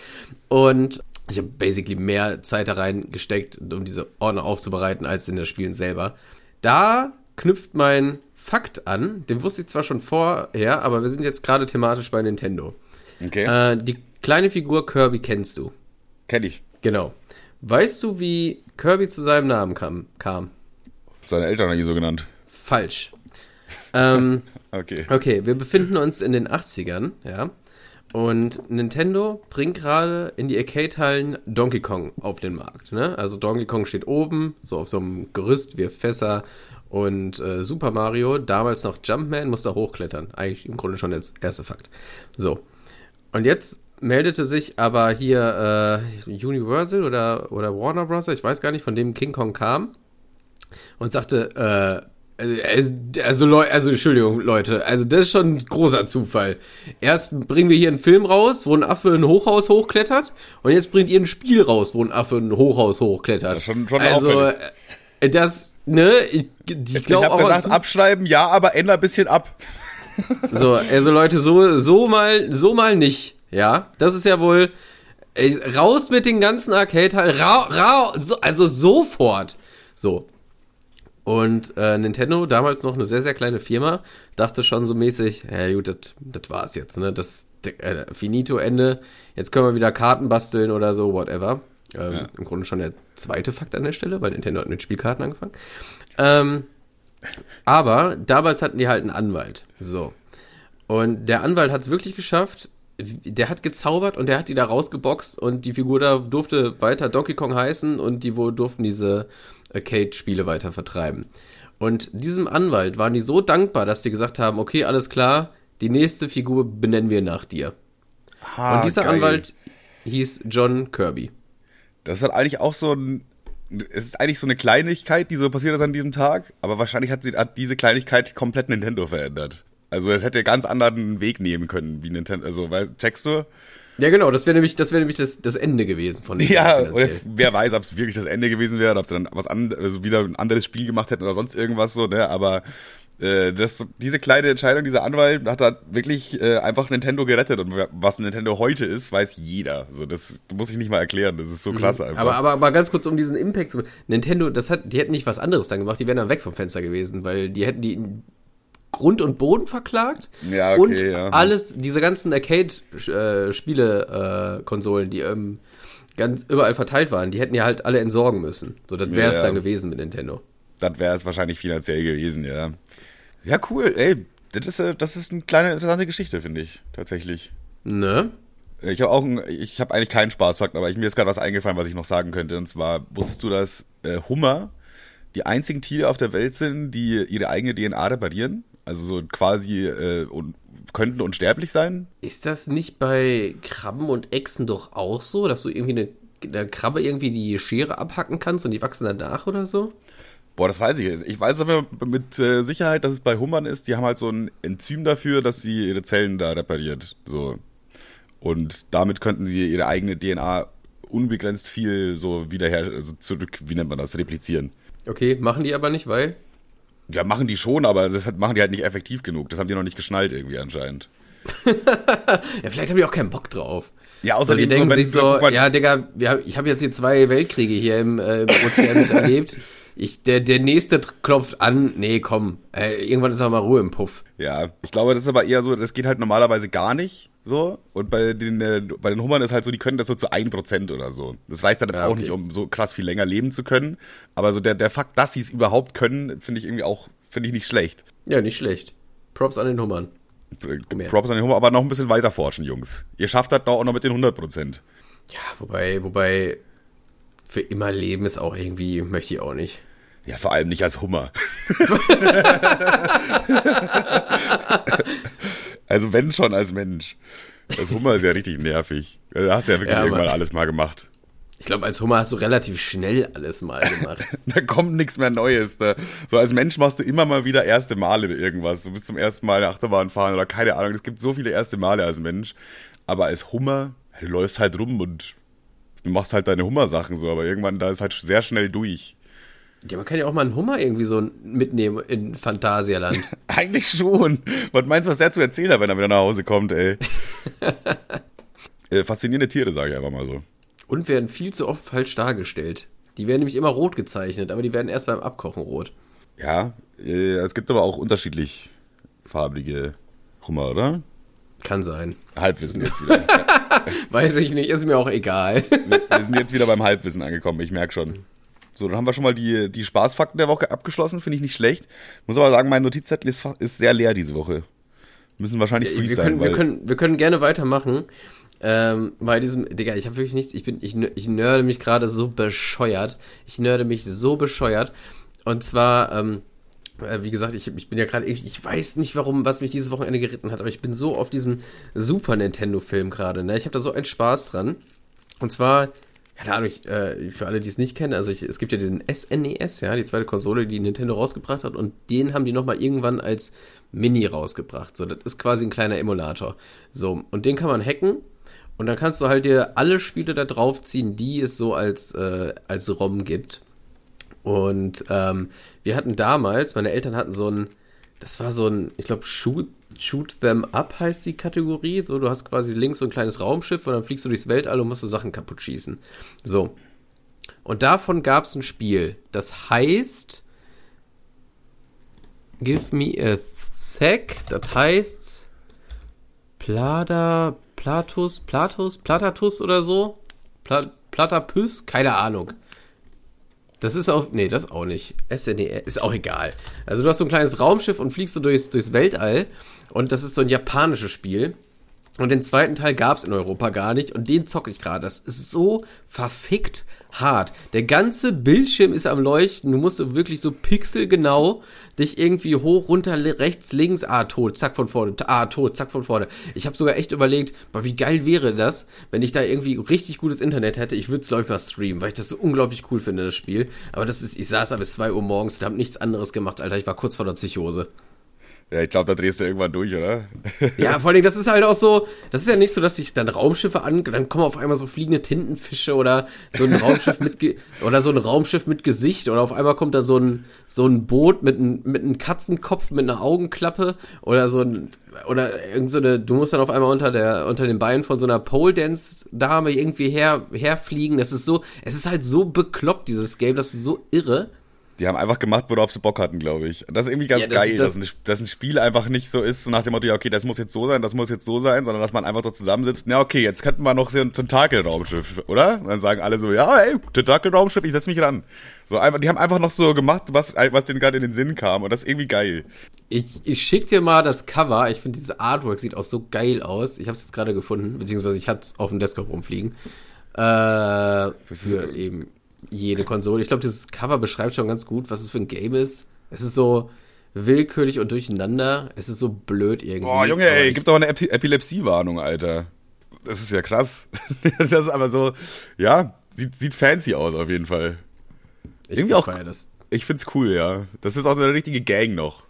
und ich habe basically mehr Zeit da reingesteckt, um diese Ordner aufzubereiten, als in das Spielen selber. Da knüpft mein Fakt an, den wusste ich zwar schon vorher, aber wir sind jetzt gerade thematisch bei Nintendo. Okay. Äh, die kleine Figur Kirby kennst du. Kenn ich. Genau. Weißt du, wie Kirby zu seinem Namen kam? kam? Seine Eltern haben ihn so genannt. Falsch. ähm, Okay. okay, wir befinden uns in den achtzigern, ja. Und Nintendo bringt gerade in die Arcade-Hallen Donkey Kong auf den Markt, ne? Also Donkey Kong steht oben, so auf so einem Gerüst, wie Fässer und äh, Super Mario, damals noch Jumpman, muss da hochklettern. Eigentlich im Grunde schon der erste Fakt. So. Und jetzt meldete sich aber hier äh, Universal oder, oder Warner Bros., ich weiß gar nicht, von dem King Kong kam und sagte, äh, also, also, Leu- also Entschuldigung, Leute, also das ist schon ein großer Zufall. Erst bringen wir hier einen Film raus, wo ein Affe ein Hochhaus hochklettert und jetzt bringt ihr ein Spiel raus, wo ein Affe ein Hochhaus hochklettert. Das ist schon, schon also, auffällig. äh, das, ne, ich, ich Ich glaube hab auch... gesagt, abschreiben, ja, aber änder ein bisschen ab. So, also Leute, so, so mal, so mal nicht, ja. Das ist ja wohl, ey, raus mit den ganzen Arcade-Hallen, ra, ra, so, also sofort. So. Und äh, Nintendo, damals noch eine sehr, sehr kleine Firma, dachte schon so mäßig, ja gut, das war's jetzt, ne, das, äh, finito, Ende, jetzt können wir wieder Karten basteln oder so, whatever. Ähm, Ja. Im Grunde schon der zweite Fakt an der Stelle, weil Nintendo hat mit Spielkarten angefangen. Ähm, aber damals hatten die halt einen Anwalt. So. Und der Anwalt hat es wirklich geschafft. Der hat gezaubert und der hat die da rausgeboxt und die Figur da durfte weiter Donkey Kong heißen und die wohl durften diese Arcade-Spiele weiter vertreiben. Und diesem Anwalt waren die so dankbar, dass sie gesagt haben, okay, alles klar, die nächste Figur benennen wir nach dir. Ah, und dieser geil. Anwalt hieß John Kirby. Das ist halt eigentlich auch so ein. Es ist eigentlich so eine Kleinigkeit, die so passiert ist an diesem Tag, aber wahrscheinlich hat, sie, hat diese Kleinigkeit komplett Nintendo verändert. Also es hätte ganz anderen Weg nehmen können, wie Nintendo. Also, weißt, checkst du? Ja, genau, das wäre nämlich, das, wär nämlich das, das Ende gewesen von dem. Ja, oder finanziell. wer weiß, ob es wirklich das Ende gewesen wäre, oder ob sie dann was an, also wieder ein anderes Spiel gemacht hätten oder sonst irgendwas so, ne? Aber äh, das, diese kleine Entscheidung, dieser Anwalt hat da wirklich äh, einfach Nintendo gerettet. Und was Nintendo heute ist, weiß jeder. So, das muss ich nicht mal erklären. Das ist so krass einfach. Aber, aber, aber ganz kurz, um diesen Impact zu... Nintendo, das hat, die hätten nicht was anderes dann gemacht, die wären dann weg vom Fenster gewesen, weil die hätten die in Grund und Boden verklagt. Ja, okay, und ja. alles, diese ganzen Arcade-Spiele-Konsolen, die ähm, ganz überall verteilt waren, die hätten ja halt alle entsorgen müssen. So, das wäre es Ja. dann gewesen mit Nintendo. Das wäre es wahrscheinlich finanziell gewesen, ja. Ja, cool, ey. Das ist, äh, das ist eine kleine interessante Geschichte, finde ich, tatsächlich. Ne? Ich habe auch, ein, ich habe eigentlich keinen Spaßfakt, aber ich, mir ist gerade was eingefallen, was ich noch sagen könnte. Und zwar, wusstest du, dass äh, Hummer die einzigen Tiere auf der Welt sind, die ihre eigene D N A reparieren? Also so quasi äh, und, könnten unsterblich sein? Ist das nicht bei Krabben und Echsen doch auch so, dass du irgendwie eine, eine Krabbe irgendwie die Schere abhacken kannst und die wachsen danach oder so? Boah, das weiß ich jetzt. Ich weiß aber mit äh, Sicherheit, dass es bei Hummern ist. Die haben halt so ein Enzym dafür, dass sie ihre Zellen da repariert. So. Und damit könnten sie ihre eigene D N A unbegrenzt viel so wiederher, also zurück, wie nennt man das, replizieren. Okay, machen die aber nicht, weil? Ja, machen die schon, aber das hat, machen die halt nicht effektiv genug. Das haben die noch nicht geschnallt irgendwie anscheinend. Ja, vielleicht haben die auch keinen Bock drauf. Ja, So, die außerdem denken so, wenn, sich so, wenn, ja, Digga, wir, ich habe jetzt hier zwei Weltkriege hier im, äh, im Ozean miterlebt. Ich, der, der nächste klopft an. Nee, komm, äh, irgendwann ist auch mal Ruhe im Puff. Ja, ich glaube, das ist aber eher so, das geht halt normalerweise gar nicht so. Und bei den, äh, bei den Hummern ist halt so, die können das so zu ein Prozent oder so. Das reicht dann jetzt Ja, auch okay. nicht, um so krass viel länger leben zu können. Aber so der, der Fakt, dass sie es überhaupt können, finde ich irgendwie auch, finde ich nicht schlecht. Ja, nicht schlecht. Props an den Hummern. Mehr. Props an den Hummer, aber noch ein bisschen weiter forschen, Jungs. Ihr schafft das doch auch noch mit den hundert Prozent. Ja, wobei, wobei, für immer leben ist auch irgendwie, möchte ich auch nicht. Ja, vor allem nicht als Hummer. Also wenn schon als Mensch. Als Hummer ist ja richtig nervig. Da hast du ja wirklich Ja, irgendwann Mann. alles mal gemacht. Ich glaube, als Hummer hast du relativ schnell alles mal gemacht. Da kommt nichts mehr Neues. Da. So als Mensch machst du immer mal wieder erste Male irgendwas. Du bist zum ersten Mal eine Achterbahn fahren oder keine Ahnung. Es gibt so viele erste Male als Mensch. Aber als Hummer, du läufst halt rum und du machst halt deine Hummersachen so. Aber irgendwann, da ist halt sehr schnell durch. Ja, man kann ja auch mal einen Hummer irgendwie so mitnehmen in Phantasialand. Eigentlich schon. Was meinst du, was der zu erzählen hat, wenn er wieder nach Hause kommt, ey? äh, faszinierende Tiere, sage ich einfach mal so. Und werden viel zu oft falsch dargestellt. Die werden nämlich immer rot gezeichnet, aber die werden erst beim Abkochen rot. Ja, äh, es gibt aber auch unterschiedlich farbige Hummer, oder? Kann sein. Halbwissen jetzt wieder. Weiß ich nicht, ist mir auch egal. wir, wir sind jetzt wieder beim Halbwissen angekommen, ich merke schon. So, dann haben wir schon mal die, die Spaßfakten der Woche abgeschlossen, finde ich nicht schlecht. Muss aber sagen, mein Notizzettel ist, fa- ist sehr leer diese Woche. Müssen wahrscheinlich Freeze wir, sein, können, weil wir, können, wir können gerne weitermachen. Ähm, bei diesem, Digga, ich habe wirklich nichts, ich bin, ich, ich nörde mich gerade so bescheuert. Ich nörde mich so bescheuert. Und zwar, ähm, äh, wie gesagt, ich, ich bin ja gerade, ich, ich weiß nicht warum, was mich dieses Wochenende geritten hat, aber ich bin so auf diesem Super Nintendo-Film gerade, ne? Ich habe da so einen Spaß dran. Und zwar, keine Ahnung, ich, äh, für alle, die es nicht kennen, also ich, es gibt ja den S N E S, ja, die zweite Konsole, die Nintendo rausgebracht hat, und den haben die nochmal irgendwann als Mini rausgebracht. So, das ist quasi ein kleiner Emulator. So, und den kann man hacken, und dann kannst du halt dir alle Spiele da drauf ziehen, die es so als, äh, als ROM gibt. Und ähm, wir hatten damals, meine Eltern hatten so ein, das war so ein, ich glaube, Shoot, Shoot Them Up heißt die Kategorie. So, du hast quasi links so ein kleines Raumschiff und dann fliegst du durchs Weltall und musst so Sachen kaputt schießen. So. Und davon gab es ein Spiel, das heißt Give Me a Sec, das heißt Plada, Platus, Platus, Platatus oder so? Pla, Platapus? Keine Ahnung. Das ist auch, nee, das auch nicht. S N E R, ist auch egal. Also du hast so ein kleines Raumschiff und fliegst du durchs, durchs Weltall, und das ist so ein japanisches Spiel. Und den zweiten Teil gab es in Europa gar nicht, und den zocke ich gerade. Das ist so verfickt hart. Der ganze Bildschirm ist am Leuchten. Du musst so wirklich so pixelgenau dich irgendwie hoch, runter, rechts, links, ah, tot, zack von vorne, ah, tot, zack von vorne. Ich habe sogar echt überlegt, boah, wie geil wäre das, wenn ich da irgendwie richtig gutes Internet hätte. Ich würde es läufer streamen, weil ich das so unglaublich cool finde, das Spiel. Aber das ist, ich saß da bis zwei Uhr morgens und habe nichts anderes gemacht, Alter. Ich war kurz vor der Psychose. ja, ich glaube, da drehst du irgendwann durch, oder? Ja, vor allem, das ist halt auch so, das ist ja nicht so, dass sich dann Raumschiffe an, dann kommen auf einmal so fliegende Tintenfische oder so ein Raumschiff mit, Ge- oder so ein Raumschiff mit Gesicht, oder auf einmal kommt da so ein, so ein Boot mit, ein, mit einem Katzenkopf, mit einer Augenklappe, oder so ein, oder irgend so eine, du musst dann auf einmal unter der, unter den Beinen von so einer Pole-Dance-Dame irgendwie her, herfliegen. Das ist so, es ist halt so bekloppt, dieses Game, das ist so irre. Die haben einfach gemacht, worauf sie Bock hatten, glaube ich. Und das ist irgendwie ganz ja, das, geil, das, dass, ein, dass ein Spiel einfach nicht so ist, so nach dem Motto, ja, okay, das muss jetzt so sein, das muss jetzt so sein, sondern dass man einfach so zusammensitzt, ja, okay, jetzt könnten wir noch so ein Tentakel-Raumschiff, oder? Und dann sagen alle so, ja, ey, Tentakel-Raumschiff, ich setz mich ran. So einfach, die haben einfach noch so gemacht, was, was denen gerade in den Sinn kam, und das ist irgendwie geil. Ich, ich schick dir mal das Cover, ich finde dieses Artwork sieht auch so geil aus. Ich habe es jetzt gerade gefunden, beziehungsweise ich hatte es auf dem Desktop rumfliegen. Äh, für eben jede Konsole. Ich glaube, dieses Cover beschreibt schon ganz gut, was es für ein Game ist. Es ist so willkürlich und durcheinander. Es ist so blöd irgendwie. Boah, Junge, ey, gib doch eine Epi- Epilepsie-Warnung, Alter. Das ist ja krass. Das ist aber so, ja, sieht, sieht fancy aus auf jeden Fall. Ich irgendwie auch, das. Ich find's cool, ja. Das ist auch so eine richtige Gang noch.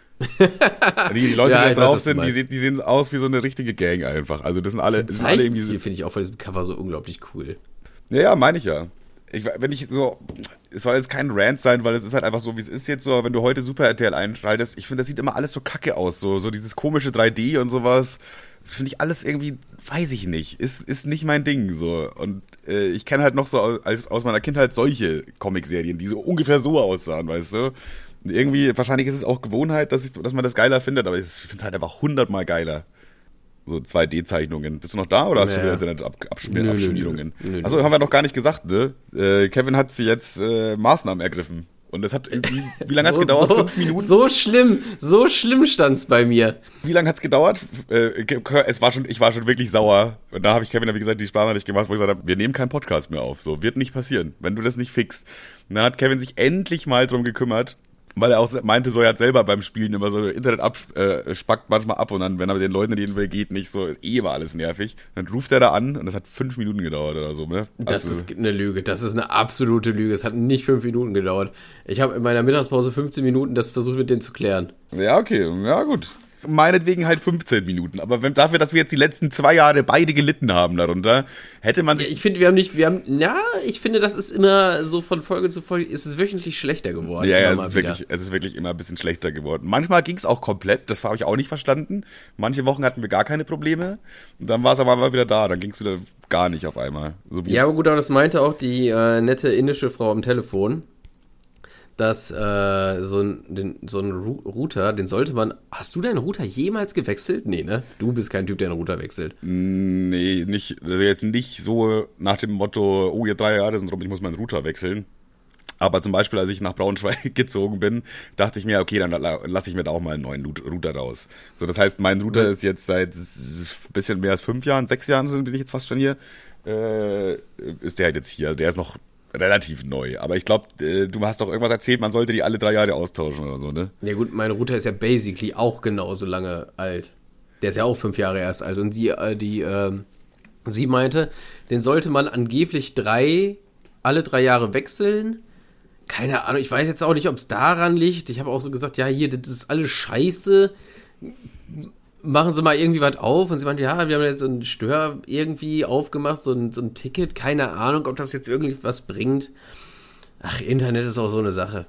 Die Leute, ja, die da drauf weiß, sind, die, sehen, die sehen aus wie so eine richtige Gang einfach. Also das sind alle, das sind alle irgendwie so, finde ich auch von diesem Cover so unglaublich cool. Ja, ja, meine ich ja. Ich, wenn ich so, es soll jetzt kein Rant sein, weil es ist halt einfach so, wie es ist jetzt so, wenn du heute Super R T L einschaltest, ich finde, das sieht immer alles so kacke aus, so, so dieses komische drei D und sowas, finde ich alles irgendwie, weiß ich nicht, ist, ist nicht mein Ding, so. Und äh, ich kenne halt noch so aus, aus meiner Kindheit solche Comicserien, die so ungefähr so aussahen, weißt du. Und irgendwie, wahrscheinlich ist es auch Gewohnheit, dass, ich, dass man das geiler findet, aber ich finde es halt einfach hundertmal geiler. So zwei D-Zeichnungen. Bist du noch da oder hast naja. du wieder Internet-Abschmierungen? Achso, haben wir noch gar nicht gesagt, ne? Äh, Kevin hat jetzt äh, Maßnahmen ergriffen. Und das hat irgendwie, wie lange hat's so, gedauert? So, Fünf Minuten? So schlimm, so schlimm stand's bei mir. Wie lange hat's gedauert? Äh, es war schon, ich war schon wirklich sauer. Und da habe ich Kevin, wie gesagt, die Sprachnachricht gemacht, wo ich gesagt habe, wir nehmen keinen Podcast mehr auf. So, wird nicht passieren, wenn du das nicht fixst. Und dann hat Kevin sich endlich mal drum gekümmert, weil er auch meinte, so, er hat selber beim Spielen immer so Internet abspackt äh, manchmal ab und dann, wenn er mit den Leuten reden will, geht nicht so, eh war alles nervig. Dann ruft er da an und das hat fünf Minuten gedauert oder so, ne? Das also, ist eine Lüge, das ist eine absolute Lüge. Es hat nicht fünf Minuten gedauert. Ich habe in meiner Mittagspause fünfzehn Minuten das versucht mit denen zu klären. Ja, okay, ja gut. Meinetwegen halt fünfzehn Minuten. Aber wenn, dafür, dass wir jetzt die letzten zwei Jahre beide gelitten haben darunter, hätte man sich... Ja, ich finde, wir haben nicht, wir haben, ja, ich finde, das ist immer so von Folge zu Folge, ist es wöchentlich schlechter geworden. Ja, ja, es ist, wirklich, es ist wirklich immer ein bisschen schlechter geworden. Manchmal ging es auch komplett, das habe ich auch nicht verstanden. Manche Wochen hatten wir gar keine Probleme. Und dann war es aber mal wieder da, dann ging es wieder gar nicht auf einmal. So ja, aber gut, aber das meinte auch die äh, nette indische Frau am Telefon, dass äh, so ein, den, so ein Router, den sollte man... Hast du deinen Router jemals gewechselt? Nee, ne? Du bist kein Typ, der einen Router wechselt. Nee, nicht, also jetzt nicht so nach dem Motto, oh, ihr drei Jahre sind rum, ich muss meinen Router wechseln. Aber zum Beispiel, als ich nach Braunschweig gezogen bin, dachte ich mir, okay, dann lasse ich mir da auch mal einen neuen Router raus. So, das heißt, mein Router ja. ist jetzt seit ein bisschen mehr als fünf Jahren, sechs Jahren bin ich jetzt fast schon hier, äh, ist der halt jetzt hier. Der ist noch relativ neu, aber ich glaube, äh, du hast doch irgendwas erzählt, man sollte die alle drei Jahre austauschen oder so, ne? Ja gut, mein Router ist ja basically auch genauso lange alt. Der ist ja auch fünf Jahre erst alt und die, äh, die, äh, sie meinte, den sollte man angeblich drei, alle drei Jahre wechseln. Keine Ahnung, ich weiß jetzt auch nicht, ob es daran liegt. Ich habe auch so gesagt, ja hier, das ist alles scheiße. Machen Sie mal irgendwie was auf. Und sie meinte, ja, wir haben jetzt so ein Stör irgendwie aufgemacht, so ein, so ein Ticket. Keine Ahnung, ob das jetzt irgendwie was bringt. Ach, Internet ist auch so eine Sache.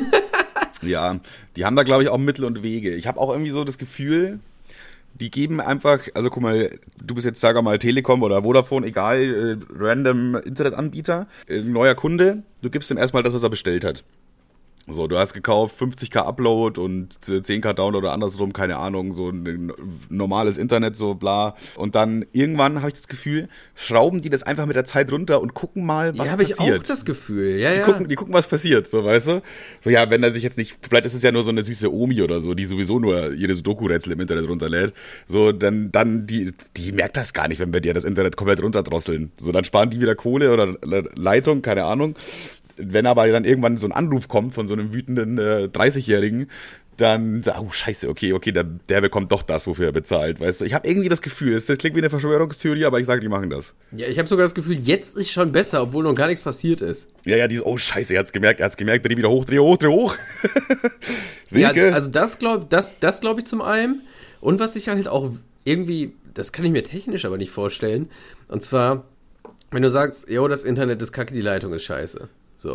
Ja, die haben da, glaube ich, auch Mittel und Wege. Ich habe auch irgendwie so das Gefühl, die geben einfach, also guck mal, du bist jetzt, sag mal, Telekom oder Vodafone, egal, äh, random Internetanbieter, äh, neuer Kunde, du gibst ihm erstmal das, was er bestellt hat. So, du hast gekauft fünfzig K Upload und zehn K Download oder andersrum, keine Ahnung, so ein normales Internet, so bla. Und dann irgendwann habe ich das Gefühl, schrauben die das einfach mit der Zeit runter und gucken mal, was ja, passiert. Ja, habe ich auch das Gefühl, ja, die ja. Gucken, die gucken, was passiert, so, weißt du? So, ja, wenn er sich jetzt nicht, vielleicht ist es ja nur so eine süße Omi oder so, die sowieso nur ihre Doku-Rätsel im Internet runterlädt. So, dann, dann, die, die merkt das gar nicht, wenn wir dir das Internet komplett runterdrosseln. So, dann sparen die wieder Kohle oder Leitung, keine Ahnung. Wenn aber dann irgendwann so ein Anruf kommt von so einem wütenden äh, dreißigjährigen, dann, oh scheiße, okay, okay, der, der bekommt doch das, wofür er bezahlt, weißt du. Ich habe irgendwie das Gefühl, das klingt wie eine Verschwörungstheorie, aber ich sage, die machen das. Ja, ich habe sogar das Gefühl, jetzt ist schon besser, obwohl noch gar nichts passiert ist. Ja, ja, dieses, oh scheiße, er hat's gemerkt, er hat's gemerkt, dreh wieder hoch, dreh hoch, dreh hoch. Ja, also das glaube das, das glaub ich zum einen. Und was ich halt auch irgendwie, das kann ich mir technisch aber nicht vorstellen, und zwar, wenn du sagst, jo, das Internet ist kacke, die Leitung ist scheiße. So.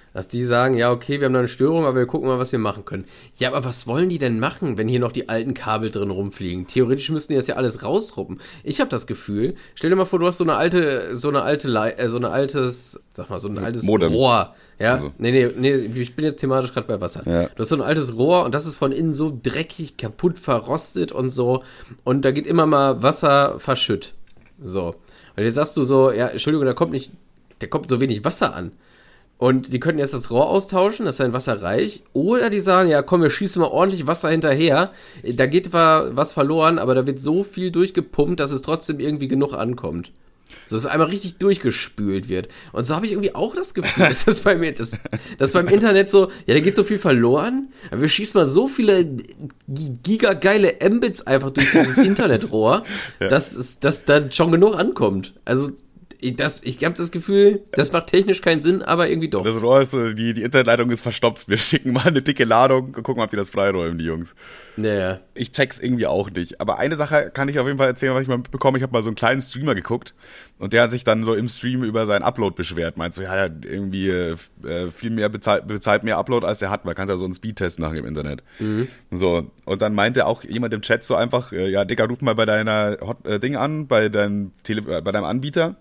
Dass die sagen, ja, okay, wir haben da eine Störung, aber wir gucken mal, was wir machen können. Ja, aber was wollen die denn machen, wenn hier noch die alten Kabel drin rumfliegen? Theoretisch müssten die das ja alles rausruppen. Ich habe das Gefühl, stell dir mal vor, du hast so eine alte, so eine alte, Le- äh, so eine altes, sag mal, so ein altes Modem. Rohr. Ja, Also. nee, nee, nee, ich bin jetzt thematisch gerade bei Wasser. Ja. Du hast so ein altes Rohr und das ist von innen so dreckig, kaputt, verrostet und so. Und da geht immer mal Wasser verschütt. So. Und jetzt sagst du so, ja, Entschuldigung, da kommt nicht, da kommt so wenig Wasser an. Und die könnten jetzt das Rohr austauschen, das ist ein Wasserreich. Oder die sagen, ja komm, wir schießen mal ordentlich Wasser hinterher. Da geht zwar was verloren, aber da wird so viel durchgepumpt, dass es trotzdem irgendwie genug ankommt. So, dass es einmal richtig durchgespült wird. Und so habe ich irgendwie auch das Gefühl, dass das beim, das, das beim Internet so, ja, da geht so viel verloren, aber wir schießen mal so viele gigageile Mbits einfach durch dieses Internetrohr, Ja. dass, es, dass da schon genug ankommt. Also, das, ich habe das Gefühl, das macht technisch keinen Sinn, aber irgendwie doch. Das Rohr ist so, die, die Internetleitung ist verstopft. Wir schicken mal eine dicke Ladung und gucken, ob die das freiräumen, die Jungs. Naja. Ich check's irgendwie auch nicht. Aber eine Sache kann ich auf jeden Fall erzählen, was ich mal mitbekommen. Ich habe mal so einen kleinen Streamer geguckt und der hat sich dann so im Stream über seinen Upload beschwert. Meint so, ja, er hat irgendwie äh, viel mehr bezahlt, bezahlt mehr Upload, als er hat. Man kann ja so einen Speedtest machen im Internet. Mhm. So. Und dann meinte auch jemand im Chat so einfach, äh, ja, Dicker, ruf mal bei deiner Hot, äh, Ding an, bei deinem, Tele äh, bei deinem Anbieter.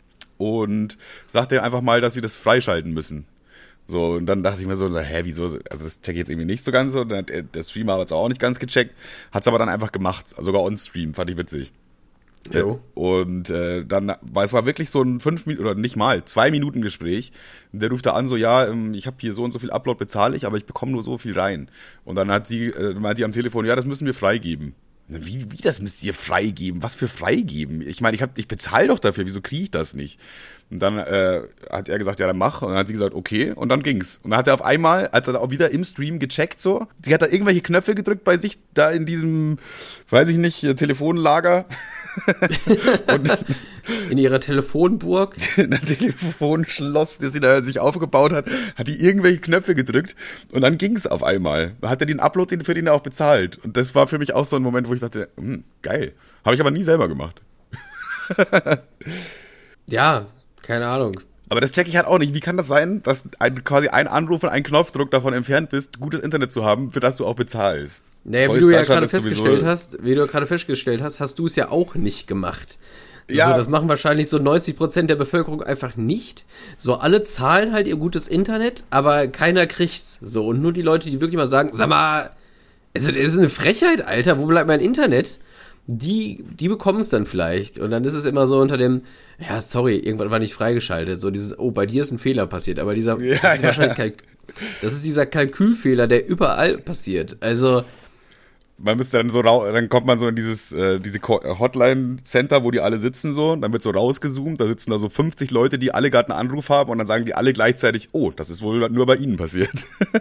Und sagt dir einfach mal, dass sie das freischalten müssen. So, und dann dachte ich mir so, hä, wieso? Also das check ich jetzt irgendwie nicht so ganz so. Dann hat der, der Streamer hat es auch nicht ganz gecheckt, hat es aber dann einfach gemacht. Also sogar on-stream, fand ich witzig. Jo. Und äh, dann, weil es war wirklich so ein fünf Minuten, oder nicht mal, zwei Minuten Gespräch. Der ruft da an, so, ja, ähm, ich habe hier so und so viel Upload, bezahle ich, aber ich bekomme nur so viel rein. Und dann hat sie, äh, meint die am Telefon, ja, das müssen wir freigeben. Wie, wie, das müsst ihr freigeben? Was für freigeben? Ich meine, ich, hab, ich bezahle doch dafür, wieso kriege ich das nicht? Und dann äh, hat er gesagt, ja, dann mach. Und dann hat sie gesagt, okay, und dann ging's. Und dann hat er auf einmal, als er da auch wieder im Stream gecheckt, so, sie hat da irgendwelche Knöpfe gedrückt bei sich, da in diesem, weiß ich nicht, Telefonlager. Und in ihrer Telefonburg. in der Telefonschloss, das sie da sich aufgebaut hat, hat die irgendwelche Knöpfe gedrückt und dann ging's auf einmal. Da hat er den Upload den für den er auch bezahlt. Und das war für mich auch so ein Moment, wo ich dachte, hm, geil. Habe ich aber nie selber gemacht. Ja, keine Ahnung. Aber das check ich halt auch nicht. Wie kann das sein, dass ein, quasi ein Anruf und ein Knopfdruck davon entfernt bist, gutes Internet zu haben, für das du auch bezahlst? Naja, wie du ja gerade festgestellt hast, wie du gerade festgestellt hast, hast du es ja auch nicht gemacht. Ja. So, das machen wahrscheinlich so neunzig Prozent der Bevölkerung einfach nicht. So, alle zahlen halt ihr gutes Internet, aber keiner kriegt's. So, und nur die Leute, die wirklich mal sagen, sag mal, es ist, es ist eine Frechheit, Alter, wo bleibt mein Internet? Die, die bekommen es dann vielleicht. Und dann ist es immer so unter dem, ja, sorry, irgendwann war nicht freigeschaltet. So dieses, oh, bei dir ist ein Fehler passiert. Aber dieser, ja, das ist ja. wahrscheinlich Kalk- das ist dieser Kalkülfehler, der überall passiert. Also, man müsste dann so rau- dann kommt man so in dieses äh, diese Hotline-Center, wo die alle sitzen so, und dann wird so rausgezoomt, da sitzen da so fünfzig Leute, die alle gerade einen Anruf haben und dann sagen die alle gleichzeitig, oh, das ist wohl nur bei ihnen passiert.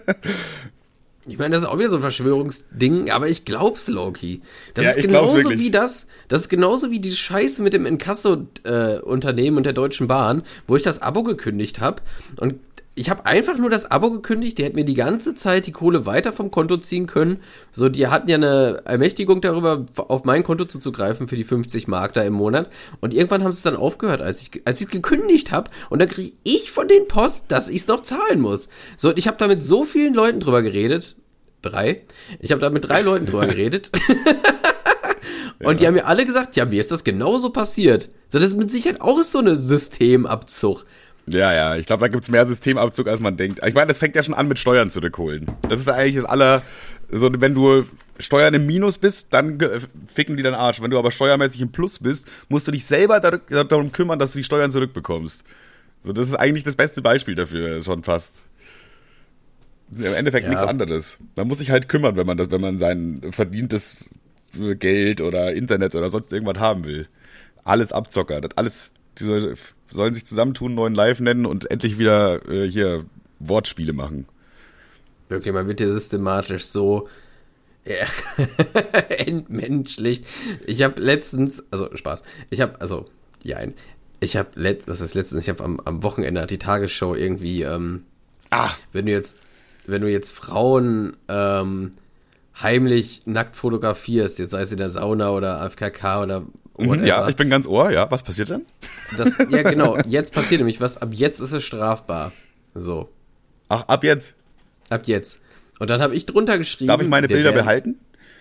Ich meine, das ist auch wieder so ein Verschwörungsding, aber ich glaub's, Loki. Das Ja, ist ich glaub's genauso wirklich. wie das, das ist genauso wie die Scheiße mit dem Inkasso-Unternehmen und der Deutschen Bahn, wo ich das Abo gekündigt habe. Und ich habe einfach nur das Abo gekündigt, die hätten mir die ganze Zeit die Kohle weiter vom Konto ziehen können. So, die hatten ja eine Ermächtigung darüber, auf mein Konto zuzugreifen für die fünfzig Mark da im Monat. Und irgendwann haben sie es dann aufgehört, als ich als ich es gekündigt habe. Und dann kriege ich von den Post, dass ich es noch zahlen muss. So, und ich habe da mit so vielen Leuten drüber geredet. Drei. Ich habe da mit drei Leuten drüber geredet. Und ja. Die haben mir alle gesagt, ja, mir ist das genauso passiert. So, das ist mit Sicherheit auch so eine Systemabzug. Ja, ja, ich glaube, da gibt's mehr Systemabzug, als man denkt. Ich meine, das fängt ja schon an mit Steuern zurückholen. Das ist eigentlich das aller, so, wenn du Steuern im Minus bist, dann ge- ficken die deinen Arsch. Wenn du aber steuermäßig im Plus bist, musst du dich selber dar- darum kümmern, dass du die Steuern zurückbekommst. So, das ist eigentlich das beste Beispiel dafür, schon fast. Das ist im Endeffekt Ja. nichts anderes. Man muss sich halt kümmern, wenn man das, wenn man sein verdientes Geld oder Internet oder sonst irgendwas haben will. Alles Abzocker, das alles, die soll, sollen sich zusammentun, neuen Live nennen und endlich wieder äh, hier Wortspiele machen. Wirklich, man wird hier systematisch so ja, entmenschlicht. Ich habe letztens, also Spaß, ich habe, also, ja, ich habe, let, was ist letztens, ich habe am, am Wochenende hat die Tagesschau irgendwie, ähm, Ah. wenn du jetzt, wenn du jetzt Frauen ähm, heimlich nackt fotografierst, jetzt sei es in der Sauna oder A F K K oder Mhm, ja, ich bin ganz ohr, ja. Was passiert denn? Das, ja, genau. Jetzt passiert nämlich was. Ab jetzt ist es strafbar. So. Ach, ab jetzt? Ab jetzt. Und dann habe ich drunter geschrieben... Darf ich meine Bilder werden, behalten?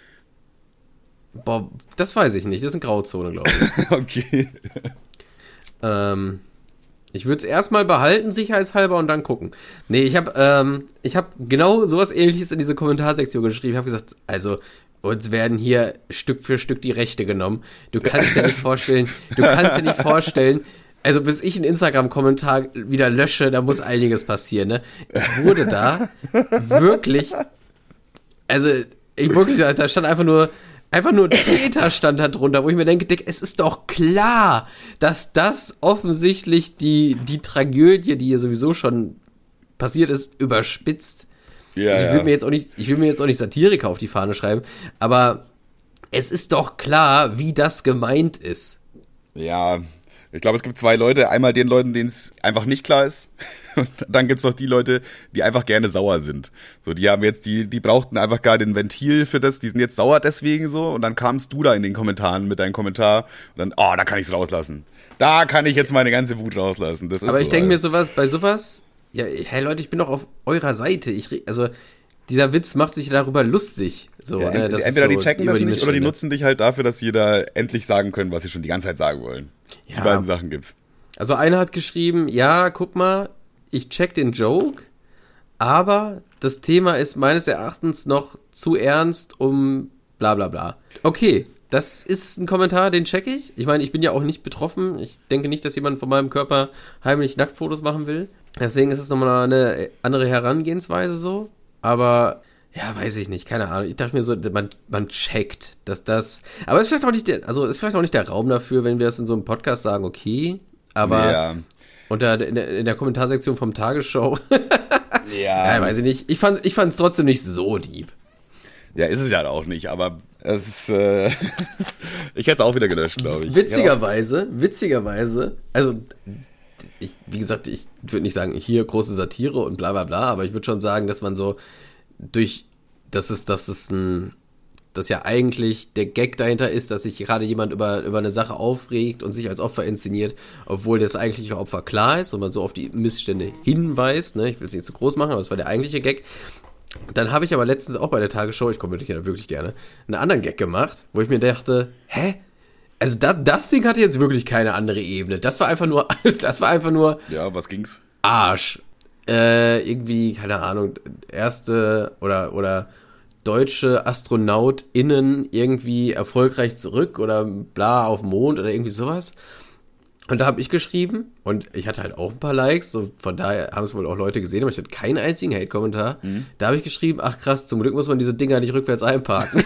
Boah, das weiß ich nicht. Das ist eine Grauzone, glaube ich. Okay. Ähm, ich würde es erstmal behalten, sicherheitshalber, und dann gucken. Nee, ich habe ähm, ich hab genau sowas Ähnliches in diese Kommentarsektion geschrieben. Ich habe gesagt, also, uns werden hier Stück für Stück die Rechte genommen. Du kannst dir nicht vorstellen, du kannst dir nicht vorstellen, also bis ich einen Instagram-Kommentar wieder lösche, da muss einiges passieren, ne? Ich wurde da wirklich, also, ich wirklich, da stand einfach nur, Einfach nur Täter stand da drunter, wo ich mir denke, Dick, es ist doch klar, dass das offensichtlich die, die Tragödie, die hier sowieso schon passiert ist, überspitzt. Ja, also ich will ja. mir jetzt auch nicht, ich will mir jetzt auch nicht Satiriker auf die Fahne schreiben, aber es ist doch klar, wie das gemeint ist. Ja, ich glaube, es gibt zwei Leute. Einmal den Leuten, denen es einfach nicht klar ist. Und dann gibt's noch die Leute, die einfach gerne sauer sind. So, die haben jetzt, die, die brauchten einfach gar den Ventil für das. Die sind jetzt sauer deswegen so. Und dann kamst du da in den Kommentaren mit deinem Kommentar. Und dann, oh, da kann ich's rauslassen. Da kann ich jetzt meine ganze Wut rauslassen. Das ist Aber ich so, denke mir Alter. sowas, bei sowas, ja, hey Leute, ich bin doch auf eurer Seite. Ich, re- also, dieser Witz macht sich darüber lustig. So, Ja, ne? Das ist entweder so die checken das über nicht oder die Missstände. nutzen dich halt dafür, dass sie da endlich sagen können, was sie schon die ganze Zeit sagen wollen. Die Ja. beiden Sachen gibt's. Also einer hat geschrieben, ja, guck mal, ich check den Joke, aber das Thema ist meines Erachtens noch zu ernst, um bla bla bla. Okay, das ist ein Kommentar, den check ich. Ich meine, ich bin ja auch nicht betroffen. Ich denke nicht, dass jemand von meinem Körper heimlich Nacktfotos machen will. Deswegen ist es nochmal eine andere Herangehensweise so. Aber, ja, weiß ich nicht, keine Ahnung. Ich dachte mir so, man, man checkt, dass das... Aber ist vielleicht auch nicht der, also ist vielleicht auch nicht der Raum dafür, wenn wir das in so einem Podcast sagen, okay... Aber Ja. unter in der, in der Kommentarsektion vom Tagesschau, Ja. ja, weiß ich nicht. Ich fand, ich fand es trotzdem nicht so deep. Ja, ist es ja auch nicht, aber es ist, äh, ich hätte es auch wieder gelöscht, glaube ich. Witzigerweise, witzigerweise, also, ich, wie gesagt, ich würde nicht sagen, hier große Satire und bla bla bla, aber ich würde schon sagen, dass man so durch, dass es, dass es ein, dass ja eigentlich der Gag dahinter ist, dass sich gerade jemand über, über eine Sache aufregt und sich als Opfer inszeniert, obwohl das eigentliche Opfer klar ist und man so auf die Missstände hinweist, ne? Ich will es nicht zu groß machen, aber das war der eigentliche Gag. Dann habe ich aber letztens auch bei der Tagesschau, ich kommentiere ja wirklich gerne, einen anderen Gag gemacht, wo ich mir dachte, hä? Also das, das Ding hatte jetzt wirklich keine andere Ebene. Das war einfach nur, das war einfach nur Ja, was ging's? Arsch. Äh, irgendwie, keine Ahnung, erste oder, oder deutsche AstronautInnen irgendwie erfolgreich zurück oder bla auf dem Mond oder irgendwie sowas. Und da habe ich geschrieben und ich hatte halt auch ein paar Likes, so von daher haben es wohl auch Leute gesehen, aber ich hatte keinen einzigen Hate-Kommentar. Mhm. Da habe ich geschrieben, ach krass, zum Glück muss man diese Dinger nicht rückwärts einparken.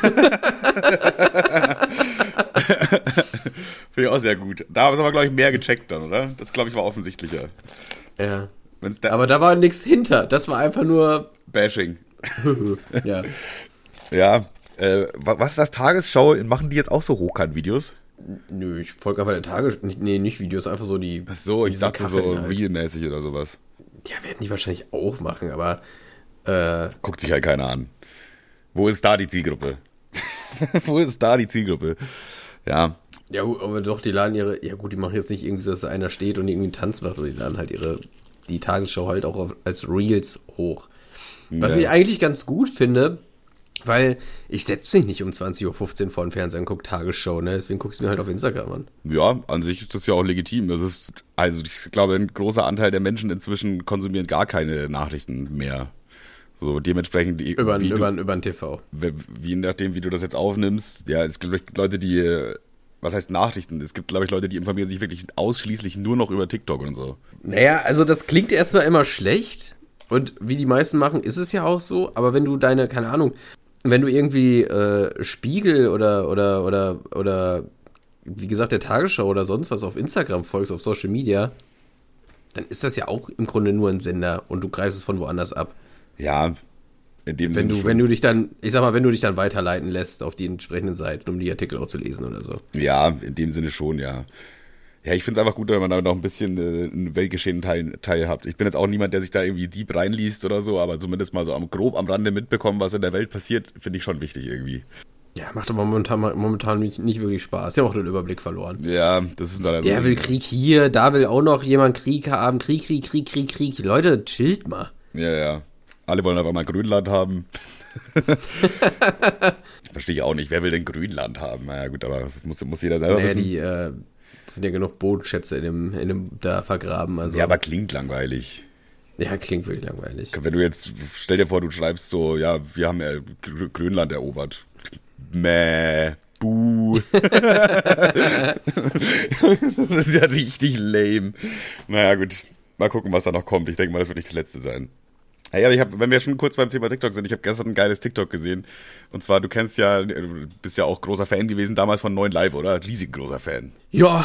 Finde ich auch sehr gut. Da haben sie aber, glaube ich, mehr gecheckt dann, oder? Das, glaube ich, war offensichtlicher. Ja. Wenn's da Aber da war nichts hinter. Das war einfach nur Bashing. ja. Ja, äh, wa- was ist das Tagesschau? Machen die jetzt auch so Rohkan-Videos? Nö, ich folge einfach der Tage... Nicht, nee, nicht Videos, einfach so die... Ach so, ich diese dachte so Kacheln halt. realmäßig oder sowas. Ja, werden die wahrscheinlich auch machen, aber... Äh, Guckt sich halt keiner an. Wo ist da die Zielgruppe? Wo ist da die Zielgruppe? Ja, ja gut, aber doch, die laden ihre... Ja gut, die machen jetzt nicht irgendwie so, dass da einer steht und irgendwie einen Tanz macht, sondern die laden halt ihre... Die Tagesschau halt auch auf, als Reels hoch. Was Ja. ich eigentlich ganz gut finde, weil ich setze mich nicht um zwanzig Uhr fünfzehn vor den Fernseher und gucke Tagesschau, ne? Deswegen gucke ich es mir halt auf Instagram an. ja, an sich ist das ja auch legitim. Das ist, also ich glaube, ein großer Anteil der Menschen inzwischen konsumieren gar keine Nachrichten mehr. So, dementsprechend, die- Über, wie, über, du, über den T V. wie, wie nachdem, wie du das jetzt aufnimmst, ja, es gibt Leute, die, äh, was heißt Nachrichten? Es gibt, glaube ich, Leute, die informieren sich wirklich ausschließlich nur noch über TikTok und so. Naja, also das klingt erstmal immer schlecht. Und wie die meisten machen, ist es ja auch so. Aber wenn du deine, keine Ahnung, wenn du irgendwie äh, Spiegel oder, oder, oder, oder, wie gesagt, der Tagesschau oder sonst was auf Instagram folgst, auf Social Media, dann ist das ja auch im Grunde nur ein Sender und du greifst es von woanders ab. Ja, in dem Wenn Sinne du, schon. wenn du dich dann, ich sag mal, wenn du dich dann weiterleiten lässt auf die entsprechenden Seiten, um die Artikel auch zu lesen oder so. Ja, in dem Sinne schon, ja. Ja, ich finde es einfach gut, wenn man da noch ein bisschen äh, ein Weltgeschehen teil, teilhabt. Ich bin jetzt auch niemand, der sich da irgendwie deep reinliest oder so, aber zumindest mal so am, grob am Rande mitbekommen, was in der Welt passiert, finde ich schon wichtig irgendwie. Ja, macht aber momentan, momentan nicht, nicht wirklich Spaß. Ja, auch den Überblick verloren. Ja, das ist dann also. Der will Krieg hier, da will auch noch jemand Krieg haben. Krieg, Krieg, Krieg, Krieg, Krieg. Leute, chillt mal. Ja, ja. Alle wollen aber mal Grönland haben. Verstehe ich auch nicht. Wer will denn Grönland haben? Na ja, gut, aber das muss, muss jeder selber Naja, wissen. die äh, sind ja genug Bodenschätze in dem, in dem da vergraben. Also. Ja, aber klingt langweilig. Ja, klingt wirklich langweilig. Wenn du jetzt, stell dir vor, du schreibst so, ja, wir haben ja Gr- Grönland erobert. Mäh, buh. Das ist ja richtig lame. Naja, gut. Mal gucken, was da noch kommt. Ich denke mal, das wird nicht das Letzte sein. Hey, aber ich habe, wenn wir schon kurz beim Thema TikTok sind, ich habe gestern ein geiles TikTok gesehen. Und zwar, du kennst ja, du bist ja auch großer Fan gewesen damals von neun Live, oder? Riesig großer Fan. Ja,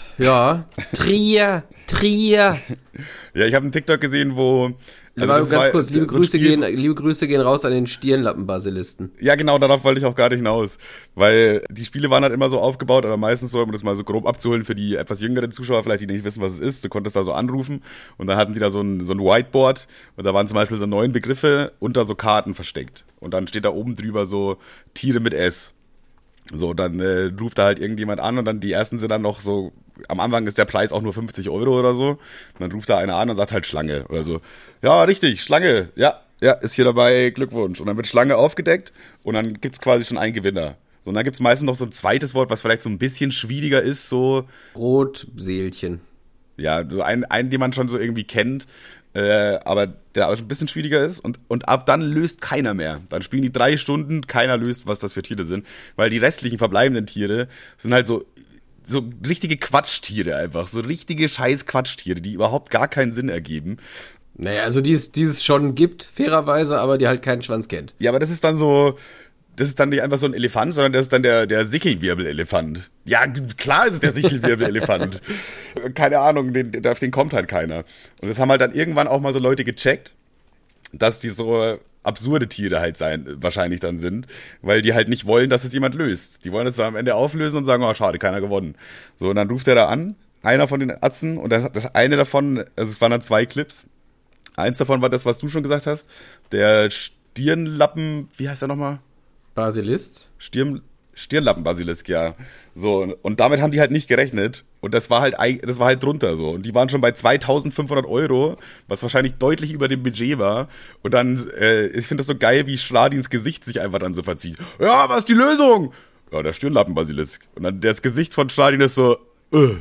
ja. Trier, Trier. Ja, ich habe einen TikTok gesehen, wo... Also ganz war, kurz, liebe so ein Grüße, Spiel, gehen, liebe Grüße gehen raus an den Stirnlappen-Basilisten. Ja, genau, darauf wollte ich auch gar nicht hinaus. Weil die Spiele waren halt immer so aufgebaut, aber meistens so, um das mal so grob abzuholen für die etwas jüngeren Zuschauer, vielleicht die nicht wissen, was es ist. Du konntest da so anrufen und dann hatten die da so ein, so ein Whiteboard und da waren zum Beispiel so neun Begriffe unter so Karten versteckt. Und dann steht da oben drüber so Tiere mit S. So, dann äh, ruft da halt irgendjemand an und dann die ersten sind dann noch so, am Anfang ist der Preis auch nur fünfzig Euro oder so. Und dann ruft da einer an und sagt halt Schlange oder so. Ja, richtig, Schlange, ja, ja, ist hier dabei, Glückwunsch. Und dann wird Schlange aufgedeckt und dann gibt's quasi schon einen Gewinner. So, und dann gibt's meistens noch so ein zweites Wort, was vielleicht so ein bisschen schwieriger ist, so. Rotseelchen. Ja, so einen, einen, den man schon so irgendwie kennt, äh, aber der auch ein bisschen schwieriger ist. Und, und ab dann löst keiner mehr. Dann spielen die drei Stunden, keiner löst, was das für Tiere sind. Weil die restlichen verbleibenden Tiere sind halt so, so richtige Quatschtiere einfach. So richtige scheiß Quatschtiere, die überhaupt gar keinen Sinn ergeben. Naja, also die es, die es schon gibt, fairerweise, aber die halt keinen Schwanz kennt. Ja, aber das ist dann so... Das ist dann nicht einfach so ein Elefant, sondern das ist dann der, der Sichelwirbelelefant. Ja, klar ist es der Sichelwirbelelefant. Keine Ahnung, den, auf den kommt halt keiner. Und das haben halt dann irgendwann auch mal so Leute gecheckt, dass die so absurde Tiere halt sein, wahrscheinlich dann sind, weil die halt nicht wollen, dass es jemand löst. Die wollen es dann am Ende auflösen und sagen, oh, schade, keiner gewonnen. So, und dann ruft er da an, einer von den Atzen, und das, das eine davon, also es waren dann zwei Clips. Eins davon war das, was du schon gesagt hast, der Stirnlappen, wie heißt er nochmal? Basilist? Stirn, Stirnlappenbasilisk, ja. So, und damit haben die halt nicht gerechnet. Und das war halt, das war halt drunter so. Und die waren schon bei zweitausendfünfhundert Euro, was wahrscheinlich deutlich über dem Budget war. Und dann, äh, ich finde das so geil, wie Schradins Gesicht sich einfach dann so verzieht. Ja, was ist die Lösung? Ja, der Stirnlappenbasilisk. Und dann das Gesicht von Schradin ist so, äh.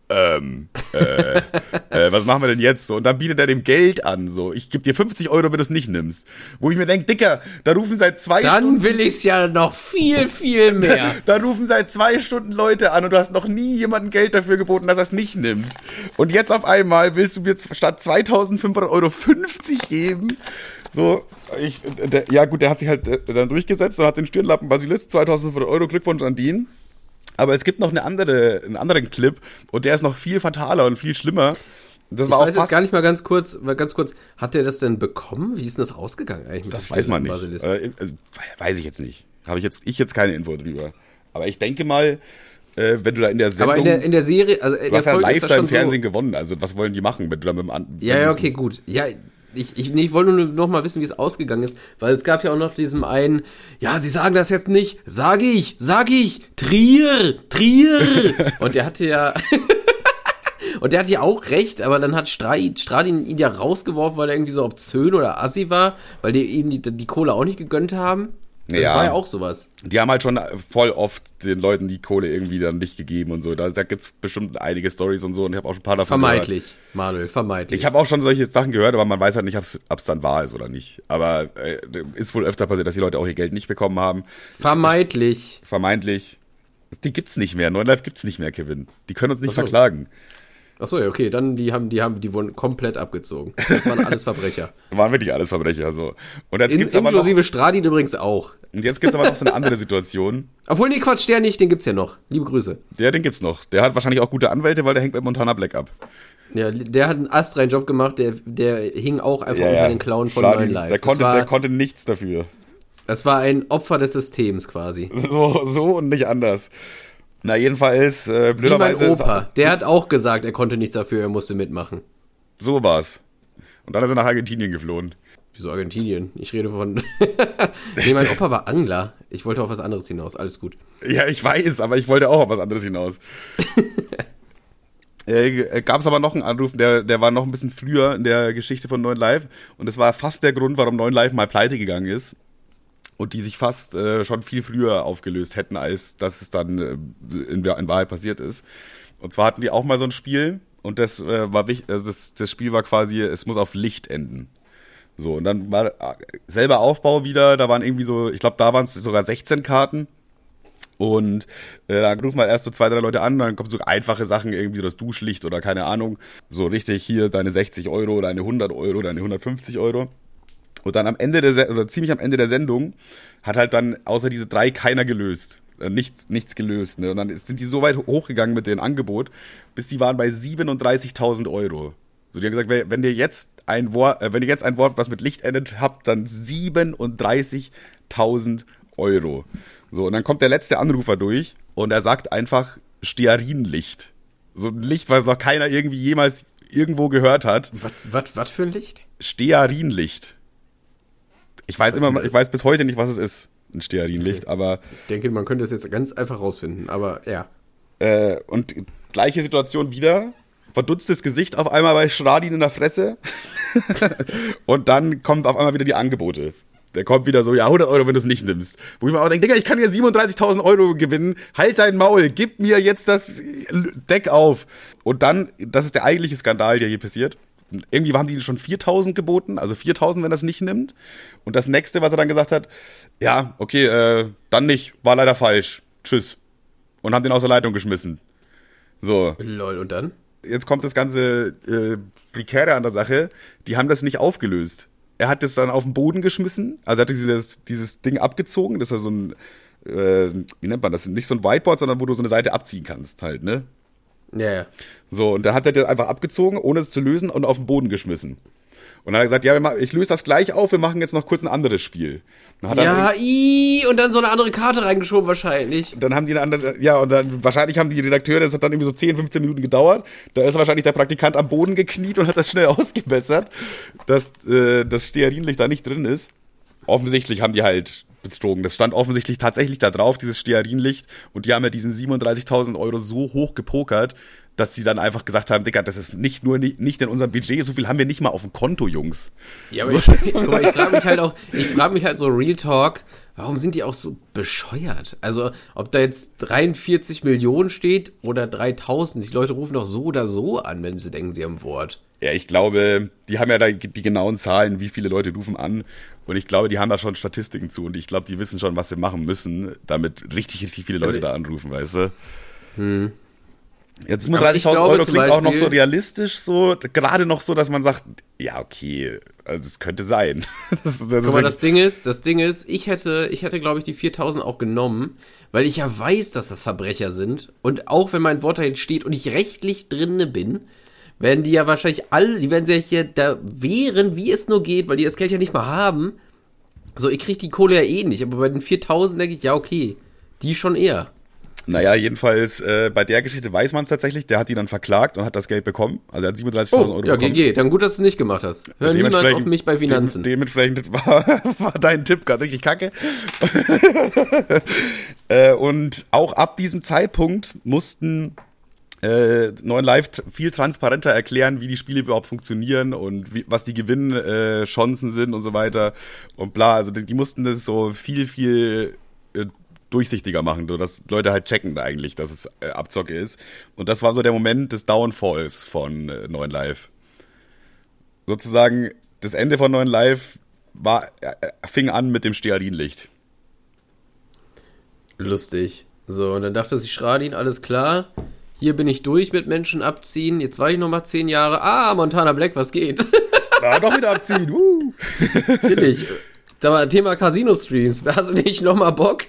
Ähm, äh, äh, was machen wir denn jetzt so? Und dann bietet er dem Geld an, so, ich gebe dir fünfzig Euro, wenn du es nicht nimmst. Wo ich mir denke, Dicker, da rufen seit zwei Dann Stunden... will ich's ja noch viel, viel mehr. Da, da rufen seit zwei Stunden Leute an und du hast noch nie jemandem Geld dafür geboten, dass er es nicht nimmt. Und jetzt auf einmal willst du mir statt zweitausendfünfhundert Euro fünfzig geben? So, ich, der, ja gut, der hat sich halt äh, dann durchgesetzt und hat den Stirnlappen Basilisk, zweitausendfünfhundert Euro, Glückwunsch an den. Aber es gibt noch eine andere, einen anderen Clip und der ist noch viel fataler und viel schlimmer. Das ich war weiß auch jetzt gar nicht mal ganz kurz, mal ganz kurz, hat der das denn bekommen? Wie ist denn das ausgegangen eigentlich? Mit das weiß man nicht. Äh, also, weiß ich jetzt nicht. Habe ich jetzt, ich jetzt keine Info drüber. Aber ich denke mal, äh, wenn du da in der Sendung... Aber in der, in der Serie, also in du der hast ja Folge live ist das da schon im Fernsehen so, gewonnen. Also was wollen die machen, wenn du da mit dem... An- Ja, ja, okay, gut. Ja, Ich, ich, ich wollte nur noch mal wissen, wie es ausgegangen ist, weil es gab ja auch noch diesen einen, ja, sie sagen das jetzt nicht, sag ich, sag ich, Trier, Trier. Und der hatte ja, und der hatte ja auch recht, aber dann hat Stradi, Stradin ihn ja rausgeworfen, weil er irgendwie so obszön oder assi war, weil die ihm die, die Kohle auch nicht gegönnt haben. Das ja. war ja auch sowas. Die haben halt schon voll oft den Leuten die Kohle irgendwie dann nicht gegeben und so. Da, da gibt's bestimmt einige Storys und so und ich habe auch schon ein paar davon Vermeidlich, gehört. Manuel, vermeidlich. Ich habe auch schon solche Sachen gehört, aber man weiß halt nicht, ob es dann wahr ist oder nicht. Aber äh, ist wohl öfter passiert, dass die Leute auch ihr Geld nicht bekommen haben. Vermeidlich. Ist, vermeintlich. Die gibt's nicht mehr. neun Live gibt's nicht mehr, Kevin. Die können uns nicht Ach so. verklagen. Achso, ja, okay, dann die haben, die haben, die wurden komplett abgezogen. Das waren alles Verbrecher. Waren wirklich alles Verbrecher, so. Und jetzt In, gibt's aber noch, inklusive Stradin übrigens auch. und jetzt gibt's aber noch so eine andere Situation. Obwohl, nee, Quatsch, der nicht, den gibt's ja noch. Liebe Grüße. Der, den gibt's noch. Der hat wahrscheinlich auch gute Anwälte, weil der hängt bei Montana Black ab. Ja, der hat einen astreinen Job gemacht, der, der hing auch einfach Ja, unter ja. den Klauen von Schade, neun Live. Der konnte, das, war, der konnte nichts dafür. das war ein Opfer des Systems quasi. So, so und nicht anders. Na, jedenfalls, äh, Wie mein blöderweise ist Opa, auch, der hat auch gesagt, er konnte nichts dafür, er musste mitmachen. so war's. Und dann ist er nach Argentinien geflohen. Wieso Argentinien? Ich rede von... nee, mein Opa war Angler. Ich wollte auf was anderes hinaus, alles gut. Ja, ich weiß, aber ich wollte auch auf was anderes hinaus. äh, gab es aber noch einen Anruf, der, der war noch ein bisschen früher in der Geschichte von neun Live. Und das war fast der Grund, warum neun Live mal pleite gegangen ist. Und die sich fast äh, schon viel früher aufgelöst hätten, als dass es dann äh, in, in Wahrheit passiert ist. Und zwar hatten die auch mal so ein Spiel. Und das äh, war wichtig, also das, das Spiel war quasi, es muss auf Licht enden. So, und dann war äh, selber Aufbau wieder, da waren irgendwie so, ich glaube, da waren es sogar sechzehn Karten. Und äh, dann rufen wir erst so zwei, drei Leute an, dann kommen so einfache Sachen, irgendwie das Duschlicht oder keine Ahnung. So richtig, hier deine sechzig Euro, deine hundert Euro, deine hundertfünfzig Euro. Und dann am Ende der Se- oder ziemlich am Ende der Sendung hat halt dann außer diese drei keiner gelöst. Äh, nichts, nichts gelöst. Ne? Und dann ist, sind die so weit hochgegangen mit dem Angebot, bis die waren bei siebenunddreißigtausend Euro. So, die haben gesagt, wenn ihr jetzt ein Wort, äh, wenn ihr jetzt ein Wort, was mit Licht endet, habt, dann siebenunddreißigtausend Euro. So, und dann kommt der letzte Anrufer durch und er sagt einfach Stearinlicht. So ein Licht, was noch keiner irgendwie jemals irgendwo gehört hat. Was, was, was für ein Licht? Stearinlicht. Ich weiß Was immer, denn ich das? weiß bis heute nicht, was es ist, ein Stearinlicht, Okay. aber Ich denke, man könnte es jetzt ganz einfach rausfinden, aber ja. äh, und gleiche Situation wieder. Verdutztes Gesicht auf einmal bei Schradin in der Fresse. Und dann kommt auf einmal wieder die Angebote. Der kommt wieder so, ja, hundert Euro, wenn du es nicht nimmst. Wo ich mir auch denke, Digga, ich kann hier siebenunddreißigtausend Euro gewinnen. Halt dein Maul, gib mir jetzt das Deck auf. Und dann, das ist der eigentliche Skandal, der hier passiert. Irgendwie haben die schon viertausend geboten, also viertausend, wenn das nicht nimmt. Und das nächste, was er dann gesagt hat, ja, okay, äh, dann nicht, war leider falsch. Tschüss. Und haben den aus der Leitung geschmissen. So. Lol, und dann? Jetzt kommt das ganze äh, Prekäre an der Sache, die haben das nicht aufgelöst. Er hat das dann auf den Boden geschmissen, also er hat dieses, dieses Ding abgezogen, das ist ja so ein, äh, wie nennt man das, nicht so ein Whiteboard, sondern wo du so eine Seite abziehen kannst halt, ne? Ja, ja. So, und dann hat er das einfach abgezogen, ohne es zu lösen und auf den Boden geschmissen. Und dann hat er gesagt, ja, wir machen- ich löse das gleich auf, wir machen jetzt noch kurz ein anderes Spiel. Dann, hat Ja, er, i und dann so eine andere Karte reingeschoben wahrscheinlich. dann haben die eine andere, ja, und dann wahrscheinlich haben die Redakteure, das hat dann irgendwie so zehn, fünfzehn Minuten gedauert. Da ist wahrscheinlich der Praktikant am Boden gekniet und hat das schnell ausgebessert, dass äh, das Stearinlicht da nicht drin ist. Offensichtlich haben die halt betrogen. Das stand offensichtlich tatsächlich da drauf, dieses Stearinlicht. Und die haben ja diesen siebenunddreißigtausend Euro so hoch gepokert, dass sie dann einfach gesagt haben, Digga, das ist nicht nur ni- nicht in unserem Budget, so viel haben wir nicht mal auf dem Konto, Jungs. Ja, aber So. ich, guck mal, ich frage mich halt auch, ich frage mich halt so Real Talk, warum sind die auch so bescheuert? Also, ob da jetzt dreiundvierzig Millionen steht oder dreitausend, die Leute rufen doch so oder so an, wenn sie denken, sie haben ein Wort. Ja, ich glaube, die haben ja da die genauen Zahlen, wie viele Leute rufen an. Und ich glaube, die haben da schon Statistiken zu. Und ich glaube, die wissen schon, was sie machen müssen, damit richtig, richtig viele Leute Also, da anrufen, weißt du? Hm. Ja, Aber ich siebenunddreißigtausend glaube Euro zum klingt auch noch so Beispiel- realistisch, so gerade noch so, dass man sagt, ja, okay, also es könnte sein. Das, das Guck mal, das Ding ist, das Ding ist, ich hätte, ich hätte, glaube ich, die viertausend auch genommen, weil ich ja weiß, dass das Verbrecher sind. Und auch wenn mein Wort dahin steht und ich rechtlich drinne bin, werden die ja wahrscheinlich alle, die werden sich hier da wehren, wie es nur geht, weil die das Geld ja nicht mal haben. So, ich krieg die Kohle ja eh nicht, aber bei den viertausend denke ich, ja, okay, die schon eher. Naja, jedenfalls äh, bei der Geschichte weiß man es tatsächlich, der hat die dann verklagt und hat das Geld bekommen. Also er hat siebenunddreißigtausend Oh, Euro ja, bekommen. G G, dann gut, dass du es nicht gemacht hast. Hör niemals auf Dementsprechend- mich bei Finanzen. De dementsprechend war, war dein Tipp gerade richtig kacke. äh, und auch ab diesem Zeitpunkt mussten äh, neun Live t- viel transparenter erklären, wie die Spiele überhaupt funktionieren und wie, was die Gewinnchancen äh, Chancen sind und so weiter und bla. Also die, die mussten das so viel, viel äh, durchsichtiger machen, so dass Leute halt checken eigentlich, dass es äh, Abzocke ist. Und das war so der Moment des Downfalls von äh, neun Live. Sozusagen das Ende von neun Live war, äh, fing an mit dem Stearinlicht. Lustig. So, und dann dachte sich Schradin, alles klar, hier bin ich durch mit Menschen abziehen, jetzt war ich noch mal zehn Jahre, ah, Montana Black, was geht? Na, doch wieder abziehen. Uh. Chillig. Sag mal, Thema Casino-Streams, hast du nicht noch mal Bock?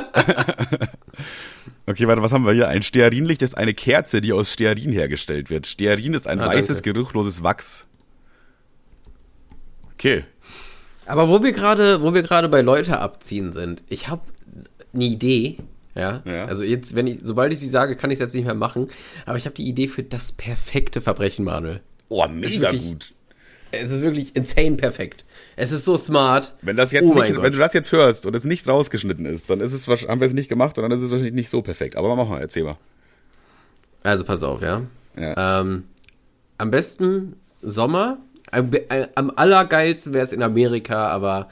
Okay, warte, was haben wir hier? Ein Stearinlicht ist eine Kerze, die aus Stearin hergestellt wird. Stearin ist ein Ah, weißes, danke. geruchloses Wachs. Okay. Aber wo wir gerade, wo wir gerade bei Leute abziehen sind, ich habe eine Idee, ja? Ja. Also jetzt, wenn ich, sobald ich sie sage, kann ich es jetzt nicht mehr machen, aber ich habe die Idee für das perfekte Verbrechen, Manuel. Oh, Ist mega wirklich- gut. Es ist wirklich insane perfekt. Es ist so smart. Wenn das jetzt Oh mein nicht, Gott. wenn du das jetzt hörst und es nicht rausgeschnitten ist, dann ist es, wahrsch- haben wir es nicht gemacht und dann ist es wahrscheinlich nicht so perfekt. Aber mach mal, erzähl mal. Also pass auf, ja. Ja. Ähm, am besten Sommer. Am, äh, am allergeilsten wäre es in Amerika, aber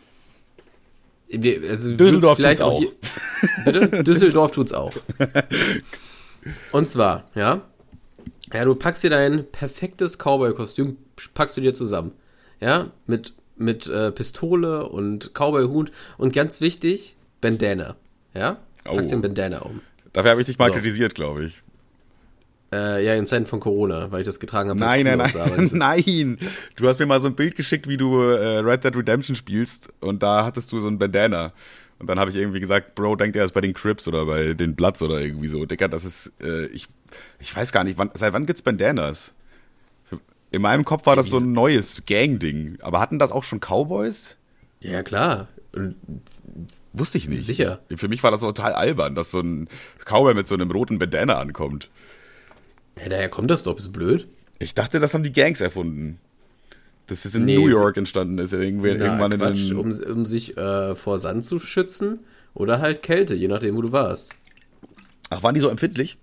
wir, also Düsseldorf vielleicht tut's auch. Hier, bitte? Düsseldorf tut's auch. Und zwar, ja, ja, du packst dir dein perfektes Cowboy-Kostüm, packst du dir zusammen, ja, mit, mit äh, Pistole und Cowboy-Hut und ganz wichtig, Bandana, ja, packst Oh. den Bandana um. Dafür habe ich dich mal So. kritisiert, glaube ich. Äh, ja, in Zeiten von Corona, weil ich das getragen habe. Nein, nein, das cool aussah, nein, aber nein. Du hast mir mal so ein Bild geschickt, wie du äh, Red Dead Redemption spielst und da hattest du so ein Bandana. Und dann habe ich irgendwie gesagt, Bro, denkt er ist bei den Crips oder bei den Bloods oder irgendwie so. Digga, das ist, äh, ich, ich weiß gar nicht, wann, seit wann gibt's Bandanas? In meinem Kopf war das so ein neues Gang-Ding. Aber hatten das auch schon Cowboys? Ja, klar. Und Wusste ich nicht. Sicher. Für mich war das so total albern, dass so ein Cowboy mit so einem roten Bandana ankommt. ja, daher kommt das doch, bist du blöd? Ich dachte, das haben die Gangs erfunden. Dass es in Nee, New York entstanden ist. Irgendwie, Na, irgendwann Quatsch, in den, um, um sich äh, vor Sand zu schützen oder halt Kälte, je nachdem, wo du warst. Ach, waren die so empfindlich?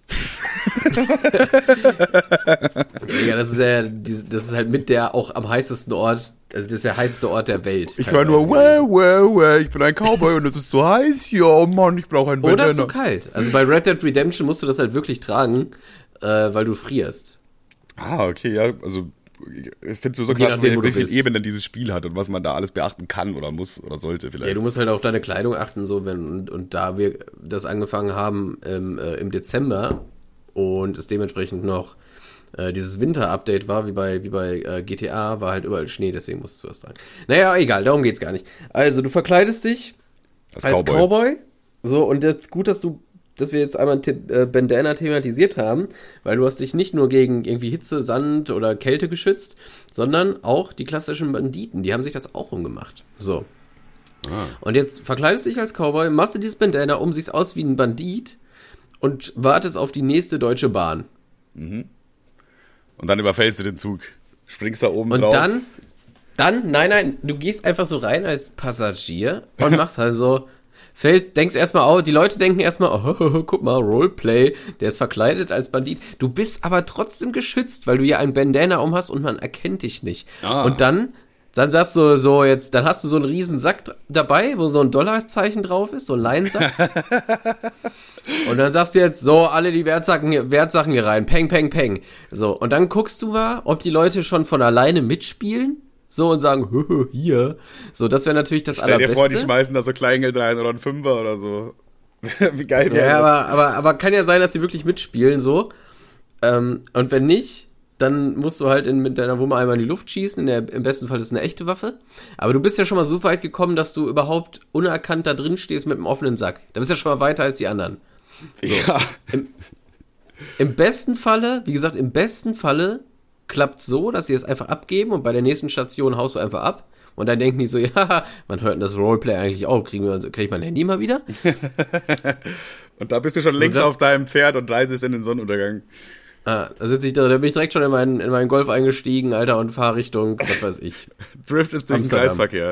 Ja, das ist ja, die- das ist halt mit der auch am heißesten Ort, also das ist der heißeste Ort der Welt. Ich höre nur, well, well, well, ich bin ein Cowboy und es ist so heiß. Ja, oh Mann, ich brauche einen Oder Bandana. zu kalt. Also bei Red Dead Redemption musst du das halt wirklich tragen, äh, weil du frierst. Ah, okay, ja, also ich finde so, so Je krass, nachdem, wo wie du viele bist. Ebenen dieses Spiel hat und was man da alles beachten kann oder muss oder sollte vielleicht. Ja, du musst halt auf deine Kleidung achten, so, wenn, und, und da wir das angefangen haben im, äh, im Dezember und es dementsprechend noch äh, dieses Winter-Update war, wie bei, wie bei äh, G T A, war halt überall Schnee, deswegen musstest du was tragen. Naja, egal, darum geht's gar nicht. Also, du verkleidest dich Als als Cowboy. Cowboy. So, und das ist gut, dass du, dass wir jetzt einmal ein The- äh, Bandana thematisiert haben, weil du hast dich nicht nur gegen irgendwie Hitze, Sand oder Kälte geschützt, sondern auch die klassischen Banditen, die haben sich das auch umgemacht. So. Ah. Und jetzt verkleidest du dich als Cowboy, machst du dieses Bandana um, siehst aus wie ein Bandit und wartest auf die nächste Deutsche Bahn. Und dann überfällst du den Zug. Springst da oben Und drauf. dann, dann, nein, nein, du gehst einfach so rein als Passagier und machst halt so, fällst, denkst erstmal auch, die Leute denken erstmal, oh, guck mal, Roleplay, der ist verkleidet als Bandit. Du bist aber trotzdem geschützt, weil du ja ein Bandana um hast und man erkennt dich nicht. Ah. Und dann, dann sagst du so jetzt, dann hast du so einen riesen Sack d- dabei, wo so ein Dollarzeichen drauf ist, so ein Leinsack. Und dann sagst du jetzt, so, alle die Wertsachen, Wertsachen hier rein, peng, peng, peng. So, und dann guckst du mal, ob die Leute schon von alleine mitspielen, so, und sagen, hö, hö, hier. So, das wäre natürlich das Stell Allerbeste. dir vor, die schmeißen da so Kleingeld rein oder ein Fünfer oder so. Wie geil wäre Ja, das? aber, aber, aber kann ja sein, dass die wirklich mitspielen, so. Ähm, und wenn nicht, dann musst du halt in, mit deiner Wumme einmal in die Luft schießen. In der, im besten Fall ist es eine echte Waffe. Aber du bist ja schon mal so weit gekommen, dass du überhaupt unerkannt da drin stehst mit einem offenen Sack. Da bist du ja schon mal weiter als die anderen. Ja. Im besten Falle, wie gesagt, im besten Falle klappt so, dass sie es einfach abgeben und bei der nächsten Station haust du einfach ab. Und dann denken die so, ja, wann hört denn das Roleplay eigentlich auf? Kriegen wir, krieg ich mein Handy mal wieder? Und da bist du schon links das- auf deinem Pferd und reitest in den Sonnenuntergang. Ah, da sitze ich da, da bin ich direkt schon in meinen, in meinen Golf eingestiegen, Alter, und fahr Richtung, was weiß ich. Drift ist durch den Amsterdam. Kreisverkehr.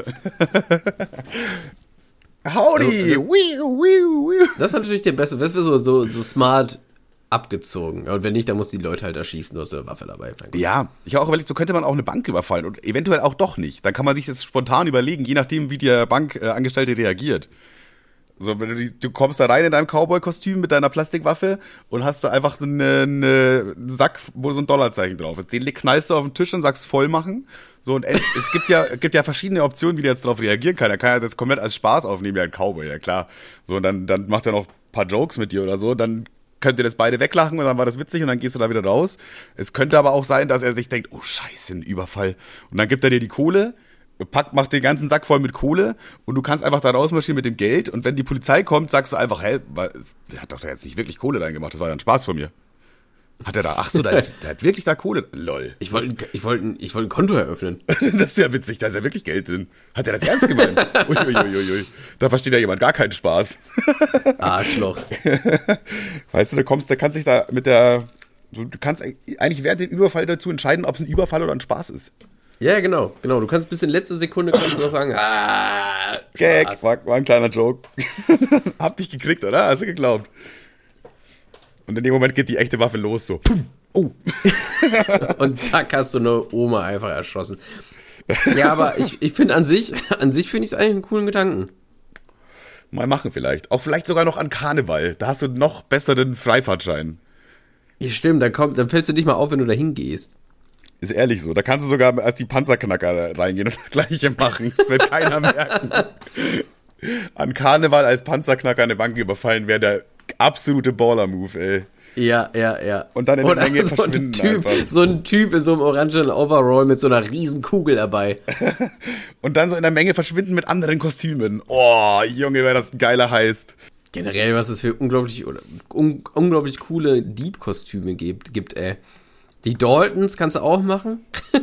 Howdy! Also- Wiu, wiu, wiu. Das war natürlich der beste, das wäre so, so, so smart abgezogen. Ja, und wenn nicht, dann muss die Leute halt erschießen, du hast eine Waffe dabei. Mein Gott. Ja, ich habe auch überlegt, so könnte man auch eine Bank überfallen und eventuell auch doch nicht. Dann kann man sich das spontan überlegen, je nachdem, wie der Bankangestellte reagiert. So, wenn du, die, du kommst da rein in deinem Cowboy-Kostüm mit deiner Plastikwaffe und hast da einfach einen eine Sack, wo so ein Dollarzeichen drauf ist. Den knallst du auf den Tisch und sagst voll machen. So, und end- es gibt ja, gibt ja verschiedene Optionen, wie der jetzt darauf reagieren kann. Er kann ja das komplett als Spaß aufnehmen, wie ein Cowboy, ja klar. So, und dann, dann macht er noch ein paar Jokes mit dir oder so, dann könnt ihr das beide weglachen und dann war das witzig und dann gehst du da wieder raus. Es könnte aber auch sein, dass er sich denkt, oh scheiße, ein Überfall. Und dann gibt er dir die Kohle, packt, macht den ganzen Sack voll mit Kohle und du kannst einfach da rausmarschieren mit dem Geld und wenn die Polizei kommt, sagst du einfach, hä, weil- der hat doch da jetzt nicht wirklich Kohle reingemacht, das war ja ein Spaß von mir. Hat er da, ach so, da ist, der hat wirklich da Kohle, lol. Ich wollte ich wollte, ich wollte ein Konto eröffnen. Das ist ja witzig, da ist ja wirklich Geld drin. Hat er das ernst gemeint? Uiuiuiui. Da versteht ja jemand gar keinen Spaß. Arschloch. Weißt du, du kommst, da kannst dich da mit der, du, du kannst eigentlich während dem Überfall dazu entscheiden, ob es ein Überfall oder ein Spaß ist. Ja, genau, genau. Du kannst bis in letzte Sekunde kannst du noch sagen, ah, Gag, Spaß. war, war ein kleiner Joke. Hab dich gekriegt, oder? Hast du geglaubt? Und in dem Moment geht die echte Waffe los, so. Pum. Oh. Und zack, hast du eine Oma einfach erschossen. Ja, aber ich, ich finde an sich, an sich finde ich es eigentlich einen coolen Gedanken. Mal machen vielleicht. Auch vielleicht sogar noch an Karneval. Da hast du noch besseren Freifahrtschein. Ja, stimmt, dann, kommt, dann fällst du nicht mal auf, wenn du da hingehst. Ist ehrlich so. Da kannst du sogar als die Panzerknacker reingehen und das Gleiche machen. Das wird keiner merken. An Karneval als Panzerknacker eine Bank überfallen wäre der absolute Baller-Move, ey. Ja, ja, ja. Und dann in der Oder Menge so verschwinden ein typ, einfach. So ein Typ in so einem orangenen Overall mit so einer riesen Kugel dabei. Und dann so in der Menge verschwinden mit anderen Kostümen. Oh, Junge, wer das geiler heißt. Generell, was es für unglaublich, oder, un, unglaublich coole Dieb-Kostüme gibt, gibt, ey. Die Daltons kannst du auch machen.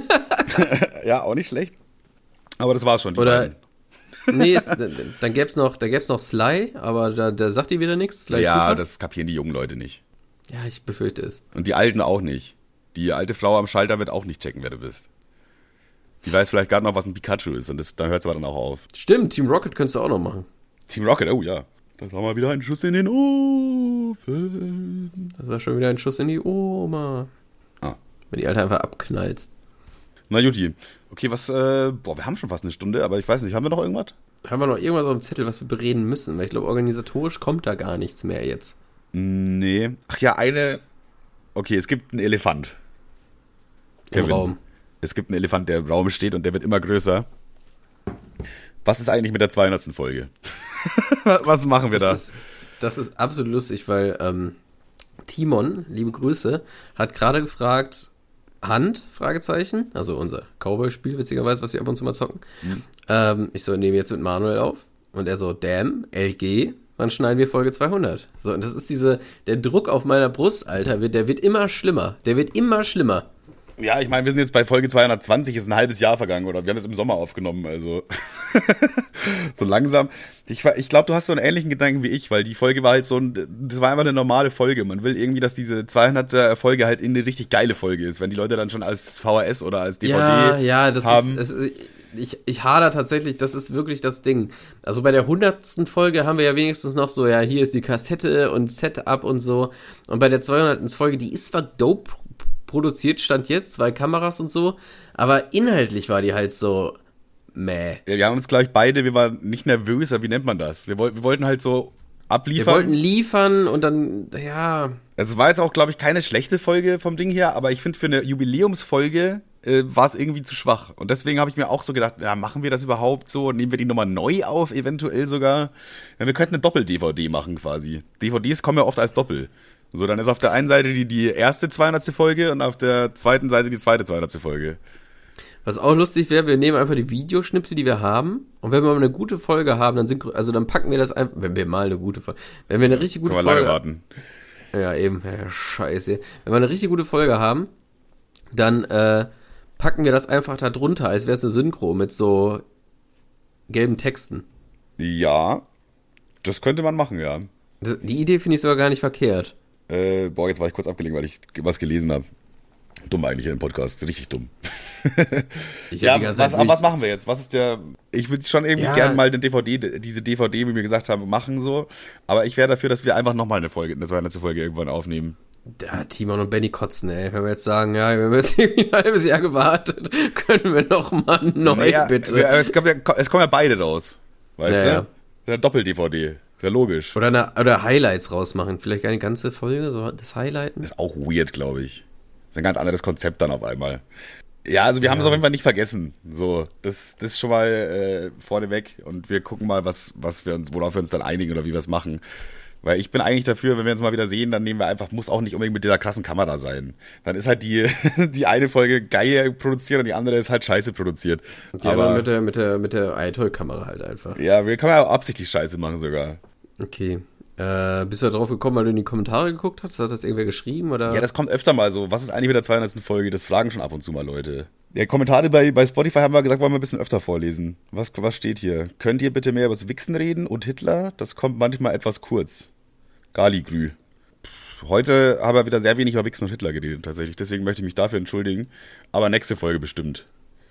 Ja, auch nicht schlecht. Aber das war's schon. Die Oder, beiden. nee, es, dann gäb's noch, da gäb's noch Sly, aber da, da sagt ihr wieder nichts. Sly Ja, Cooper? das kapieren die jungen Leute nicht. Ja, ich befürchte es. Und die Alten auch nicht. Die alte Frau am Schalter wird auch nicht checken, wer du bist. Die weiß vielleicht gerade noch, was ein Pikachu ist und das, dann hört es aber dann auch auf. Stimmt, Team Rocket könntest du auch noch machen. Team Rocket, oh ja. Das war mal wieder ein Schuss in den Ofen. Das war schon wieder ein Schuss in die Oma. Ah. Wenn die Alte einfach abknallst. Na Juti. Okay, was, äh, boah, wir haben schon fast eine Stunde, aber ich weiß nicht, haben wir noch irgendwas? Haben wir noch irgendwas auf dem Zettel, was wir bereden müssen? Weil ich glaube, organisatorisch kommt da gar nichts mehr jetzt. Nee. Ach ja, eine. Okay, es gibt einen Elefant. Im Kevin. Raum. Es gibt einen Elefant, der im Raum steht und der wird immer größer. Was ist eigentlich mit der zweihundertsten Folge? Was machen wir da? Das ist, das ist absolut lustig, weil ähm, Timon, liebe Grüße, hat gerade gefragt, Hand, Fragezeichen, also unser Cowboy-Spiel, witzigerweise, was wir ab und zu mal zocken. Mhm. Ähm, ich so, nehme jetzt mit Manuel auf. Und er so, damn, L G, wann schneiden wir Folge zweihundert? So, und das ist diese, der Druck auf meiner Brust, Alter, wird, der wird immer schlimmer. Der wird immer schlimmer. Ja, ich meine, wir sind jetzt bei Folge zweihundertzwanzig, ist ein halbes Jahr vergangen, oder? Wir haben es im Sommer aufgenommen, also so langsam. Ich, ich glaube, du hast so einen ähnlichen Gedanken wie ich, weil die Folge war halt so, ein, das war einfach eine normale Folge. Man will irgendwie, dass diese zweihunderter Folge halt in eine richtig geile Folge ist, wenn die Leute dann schon als V H S oder als D V D ja, ja, das haben. Ist, es, ich, ich hader tatsächlich, das ist wirklich das Ding. Also bei der hundertsten Folge haben wir ja wenigstens noch so, ja, hier ist die Kassette und Setup und so. Und bei der zweihundertsten Folge, die ist zwar dope produziert, stand jetzt, zwei Kameras und so, aber inhaltlich war die halt so meh. Ja, wir haben uns, glaube ich, beide, wir waren nicht nervös, aber wie nennt man das? Wir, woll, wir wollten halt so abliefern. Wir wollten liefern und dann, ja. Es war jetzt auch, glaube ich, keine schlechte Folge vom Ding her, aber ich finde, für eine Jubiläumsfolge äh, war es irgendwie zu schwach. Und deswegen habe ich mir auch so gedacht, ja, machen wir das überhaupt so? Nehmen wir die nochmal neu auf, eventuell sogar? Ja, wir könnten eine Doppel-D V D machen quasi. D V Ds kommen ja oft als Doppel. So, dann ist auf der einen Seite die, die erste zweihundertste Folge und auf der zweiten Seite die zweite zweihundertste Folge. Was auch lustig wäre, wir nehmen einfach die Videoschnipsel, die wir haben, und wenn wir mal eine gute Folge haben, dann sind, also dann packen wir das einfach, wenn wir mal eine gute Folge, wenn wir eine richtig gute Können wir Folge lange warten. Ja, eben, ja, scheiße. Wenn wir eine richtig gute Folge haben, dann äh, packen wir das einfach da drunter, als wäre es eine Synchro mit so gelben Texten. Ja, das könnte man machen, ja. Das, die Idee finde ich sogar gar nicht verkehrt. Äh, boah, jetzt war ich kurz abgelenkt, weil ich was gelesen habe. Dumm eigentlich im Podcast, richtig dumm. Ich ja, die ganze was, Zeit aber was machen wir jetzt? Was ist der? Ich würde schon irgendwie Ja. gerne mal eine D V D, diese D V D, wie wir gesagt haben, machen so. Aber ich wäre dafür, dass wir einfach nochmal eine Folge, eine zweihundertste Folge irgendwann aufnehmen. Ja, Timon und Benny kotzen, ey. Wenn wir jetzt sagen, ja, wir haben jetzt irgendwie ein halbes Jahr gewartet, können wir noch mal neu, Naja, bitte. wir- Es kommen, ja, es kommen ja beide raus. Weißt Ja, ja. du? Eine Doppel-D V D. Ist ja logisch. Oder, eine, oder Highlights rausmachen. Vielleicht eine ganze Folge, so das Highlighten. Ist auch weird, glaube ich. Ist ein ganz anderes Konzept dann auf einmal. Ja, also wir haben es auf jeden Fall nicht vergessen. So, das, das ist schon mal äh, vorneweg. Und wir gucken mal, was, was wir uns, worauf wir uns dann einigen oder wie wir es machen. Weil ich bin eigentlich dafür, wenn wir uns mal wieder sehen, dann nehmen wir einfach, muss auch nicht unbedingt mit dieser krassen Kamera sein. Dann ist halt die, die eine Folge geil produziert und die andere ist halt scheiße produziert. Die aber mit der, mit der, mit der iToy-Kamera halt einfach. Ja, wir können ja auch absichtlich scheiße machen sogar. Okay. Äh, bist du da drauf gekommen, weil du in die Kommentare geguckt hast? Hat das irgendwer geschrieben? Oder? Ja, das kommt öfter mal so. Was ist eigentlich mit der zweihundertsten Folge? Das fragen schon ab und zu mal Leute. Ja, Kommentare bei, bei Spotify haben wir gesagt, wollen wir ein bisschen öfter vorlesen. Was, was steht hier? Könnt ihr bitte mehr über das Wichsen reden und Hitler? Das kommt manchmal etwas kurz. Galigrü. Heute haben wir wieder sehr wenig über Wichsen und Hitler geredet, tatsächlich. Deswegen möchte ich mich dafür entschuldigen. Aber nächste Folge bestimmt.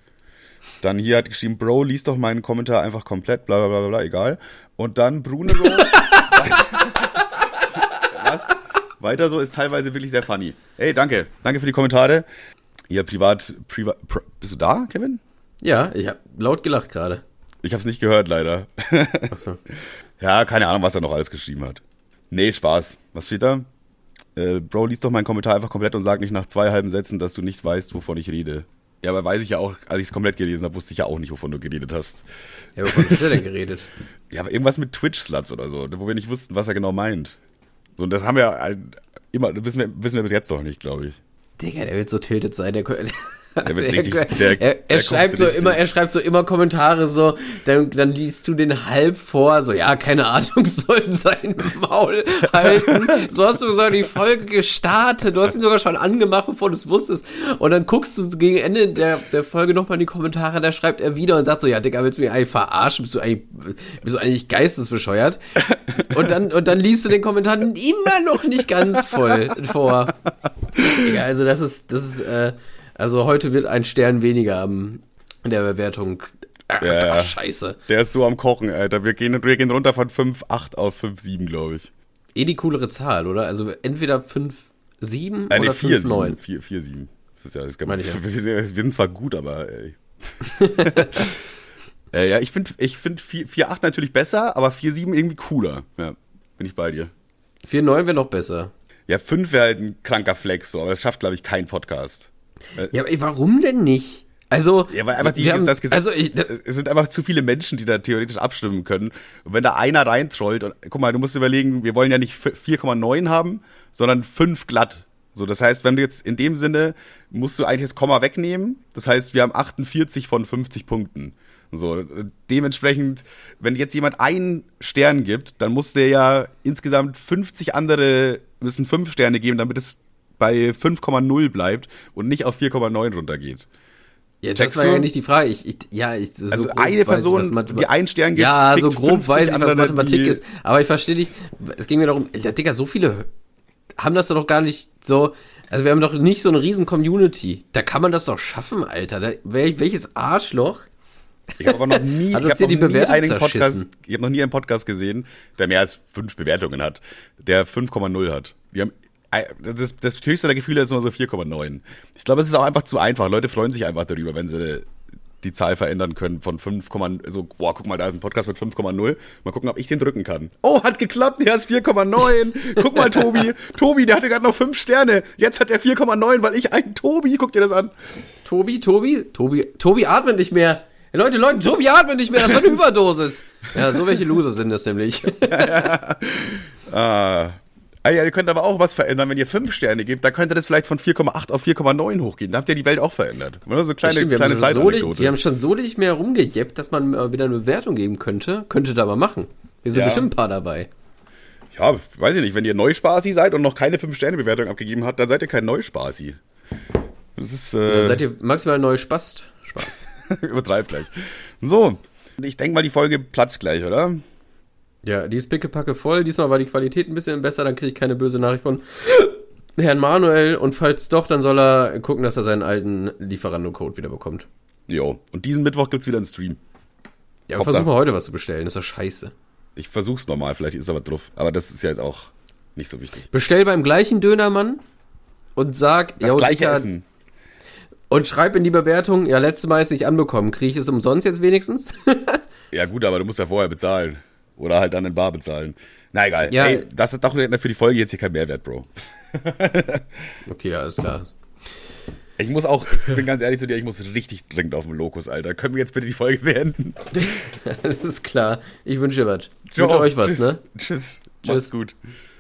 Dann hier hat geschrieben, Bro, lies doch meinen Kommentar einfach komplett, bla bla bla bla, egal. Und dann Brunero. Was? weiter so, ist teilweise wirklich sehr funny. Ey, danke. Danke für die Kommentare. Ihr privat, privat, pri- bist du da, Kevin? Ja, ich habe laut gelacht gerade. Ich hab's nicht gehört, leider. Achso. Ja, keine Ahnung, was er noch alles geschrieben hat. Nee, Spaß. Was steht da? Äh, Bro, lies doch meinen Kommentar einfach komplett und sag nicht nach zwei halben Sätzen, dass du nicht weißt, wovon ich rede. Ja, aber weiß ich ja auch, als ich es komplett gelesen habe, wusste ich ja auch nicht, wovon du geredet hast. Ja, wovon hat er denn geredet? Ja, aber irgendwas mit Twitch-Sluts oder so, wo wir nicht wussten, was er genau meint. So, und das haben wir äh, immer, das wissen wir, wissen wir bis jetzt noch nicht, glaube ich. Digga, der wird so tiltet sein, der, Der wird der, richtig, der, der, er, er der schreibt so richtig. immer, er schreibt so immer Kommentare so, dann, dann liest du den halb vor, so, ja, keine Ahnung, soll sein Maul halten. So hast du sogar die Folge gestartet, du hast ihn sogar schon angemacht, bevor du es wusstest. Und dann guckst du gegen Ende der, der Folge nochmal in die Kommentare, da schreibt er wieder und sagt so, ja, Digga, willst du mich eigentlich verarschen? Bist du eigentlich, bist du eigentlich geistesbescheuert? Und dann, und dann liest du den Kommentar immer noch nicht ganz voll vor. Digga, also das ist, das ist, äh, also heute wird ein Stern weniger am, in der Bewertung. Ach, Ja, ja. scheiße. Der ist so am Kochen, Alter. Wir gehen, wir gehen runter von fünf Komma acht auf fünf Komma sieben, glaube ich. Eh die coolere Zahl, oder? Also entweder fünf Komma sieben Äh, nee, oder vier fünf Komma neun. vier Komma sieben. Das ist ja, das kann Meine man, ich ja. wir, wir sind zwar gut, aber ey. äh, ja, ich finde ich find vier Komma acht natürlich besser, aber vier Komma sieben irgendwie cooler. Ja, bin ich bei dir. vier Komma neun wäre noch besser. Ja, fünf wäre halt ein kranker Flex, so, aber das schafft, glaube ich, kein Podcast. Ja, aber ey, warum denn nicht? Also, Ja, weil einfach die, wir haben, das Gesetz, also ich, da, es sind einfach zu viele Menschen, die da theoretisch abstimmen können. Und wenn da einer reintrollt, und guck mal, du musst überlegen, wir wollen ja nicht vier Komma neun haben, sondern fünf glatt. So, das heißt, wenn du jetzt in dem Sinne, musst du eigentlich das Komma wegnehmen. Das heißt, wir haben achtundvierzig von fünfzig Punkten. So, dementsprechend, wenn jetzt jemand einen Stern gibt, dann muss der ja insgesamt fünfzig andere, müssen fünf Sterne geben, damit es bei fünf Komma null bleibt und nicht auf vier Komma neun runtergeht. ja, das checkst war du? ja nicht die Frage. Ich, ich, ja, ich, so Also grob eine weiß ich, Person, was Mathema- die einen Stern gibt, ja, so kriegt grob fünfzig weiß ich, was andere, Mathematik die- ist. Aber ich verstehe dich. Es ging mir darum, ja, Digga, so viele haben das doch gar nicht so. Also wir haben doch nicht so eine riesen Community. Da kann man das doch schaffen, Alter. Da, wel, welches Arschloch? Ich habe aber noch nie, ich Hat hab uns hier noch die nie Bewertung einen Podcast, zerschissen. ich habe noch nie einen Podcast gesehen, der mehr als fünf Bewertungen hat, der fünf Komma null hat. Die haben, das, das höchste der Gefühle ist immer so vier Komma neun. Ich glaube, es ist auch einfach zu einfach. Leute freuen sich einfach darüber, wenn sie die Zahl verändern können von fünf, so, boah, guck mal, da ist ein Podcast mit fünf Komma null. Mal gucken, ob ich den drücken kann. Oh, hat geklappt, der ist vier Komma neun. Guck mal, Tobi, Tobi, der hatte gerade noch fünf Sterne. Jetzt hat er vier Komma neun, weil ich ein Tobi, guck dir das an. Tobi, Tobi, Tobi, Tobi atmet nicht mehr. Hey, Leute, Leute, Tobi atmet nicht mehr. Das war eine Überdosis. Ja, so welche Loser sind das nämlich. Ah. Ah ja, ihr könnt aber auch was verändern, wenn ihr fünf Sterne gebt, dann könnte das vielleicht von vier Komma acht auf vier Komma neun hochgehen. Da habt ihr die Welt auch verändert. Oder so kleine, Stimmt, wir, kleine haben so Side-Anekdote. nicht, wir haben schon so nicht mehr rumgejeppt, dass man äh, wieder eine Bewertung geben könnte. Könnte da mal machen. Wir sind Ja. bestimmt ein paar dabei. Ja, weiß ich nicht, wenn ihr Neuspaßi seid und noch keine fünf Sterne Bewertung abgegeben habt, dann seid ihr kein Neuspaßi. Das ist, äh, Dann seid ihr maximal neu Spast. Spaß. übertreibt gleich. So, ich denke mal, die Folge platzt gleich, oder? Ja, die ist pickepacke voll. Diesmal war die Qualität ein bisschen besser, dann kriege ich keine böse Nachricht von Herrn Manuel. Und falls doch, dann soll er gucken, dass er seinen alten Lieferando-Code wieder bekommt. Jo, und diesen Mittwoch gibt's wieder einen Stream. Ja, aber Hauptsache- versuch mal heute was zu bestellen, das ist doch scheiße. Ich versuch's nochmal, vielleicht ist aber drauf. Aber das ist ja jetzt auch nicht so wichtig. Bestell beim gleichen Dönermann und sag, Das "Jo, gleiche Dicker", Essen. und schreib in die Bewertung, ja, letztes Mal ist nicht anbekommen. Kriege ich es umsonst jetzt wenigstens? Ja gut, aber du musst ja vorher bezahlen. Oder halt dann in Bar bezahlen. Na egal. Ja. Ey, das ist doch für die Folge jetzt hier kein Mehrwert, Bro. Okay, ja, alles klar. Ich muss auch, ich bin ganz ehrlich zu dir, ich muss richtig dringend auf den Lokus, Alter. Können wir jetzt bitte die Folge beenden? Alles klar. Ich wünsche dir was. Ich Ciao. wünsche euch was, Tschüss. ne? Tschüss. Tschüss. Macht's gut.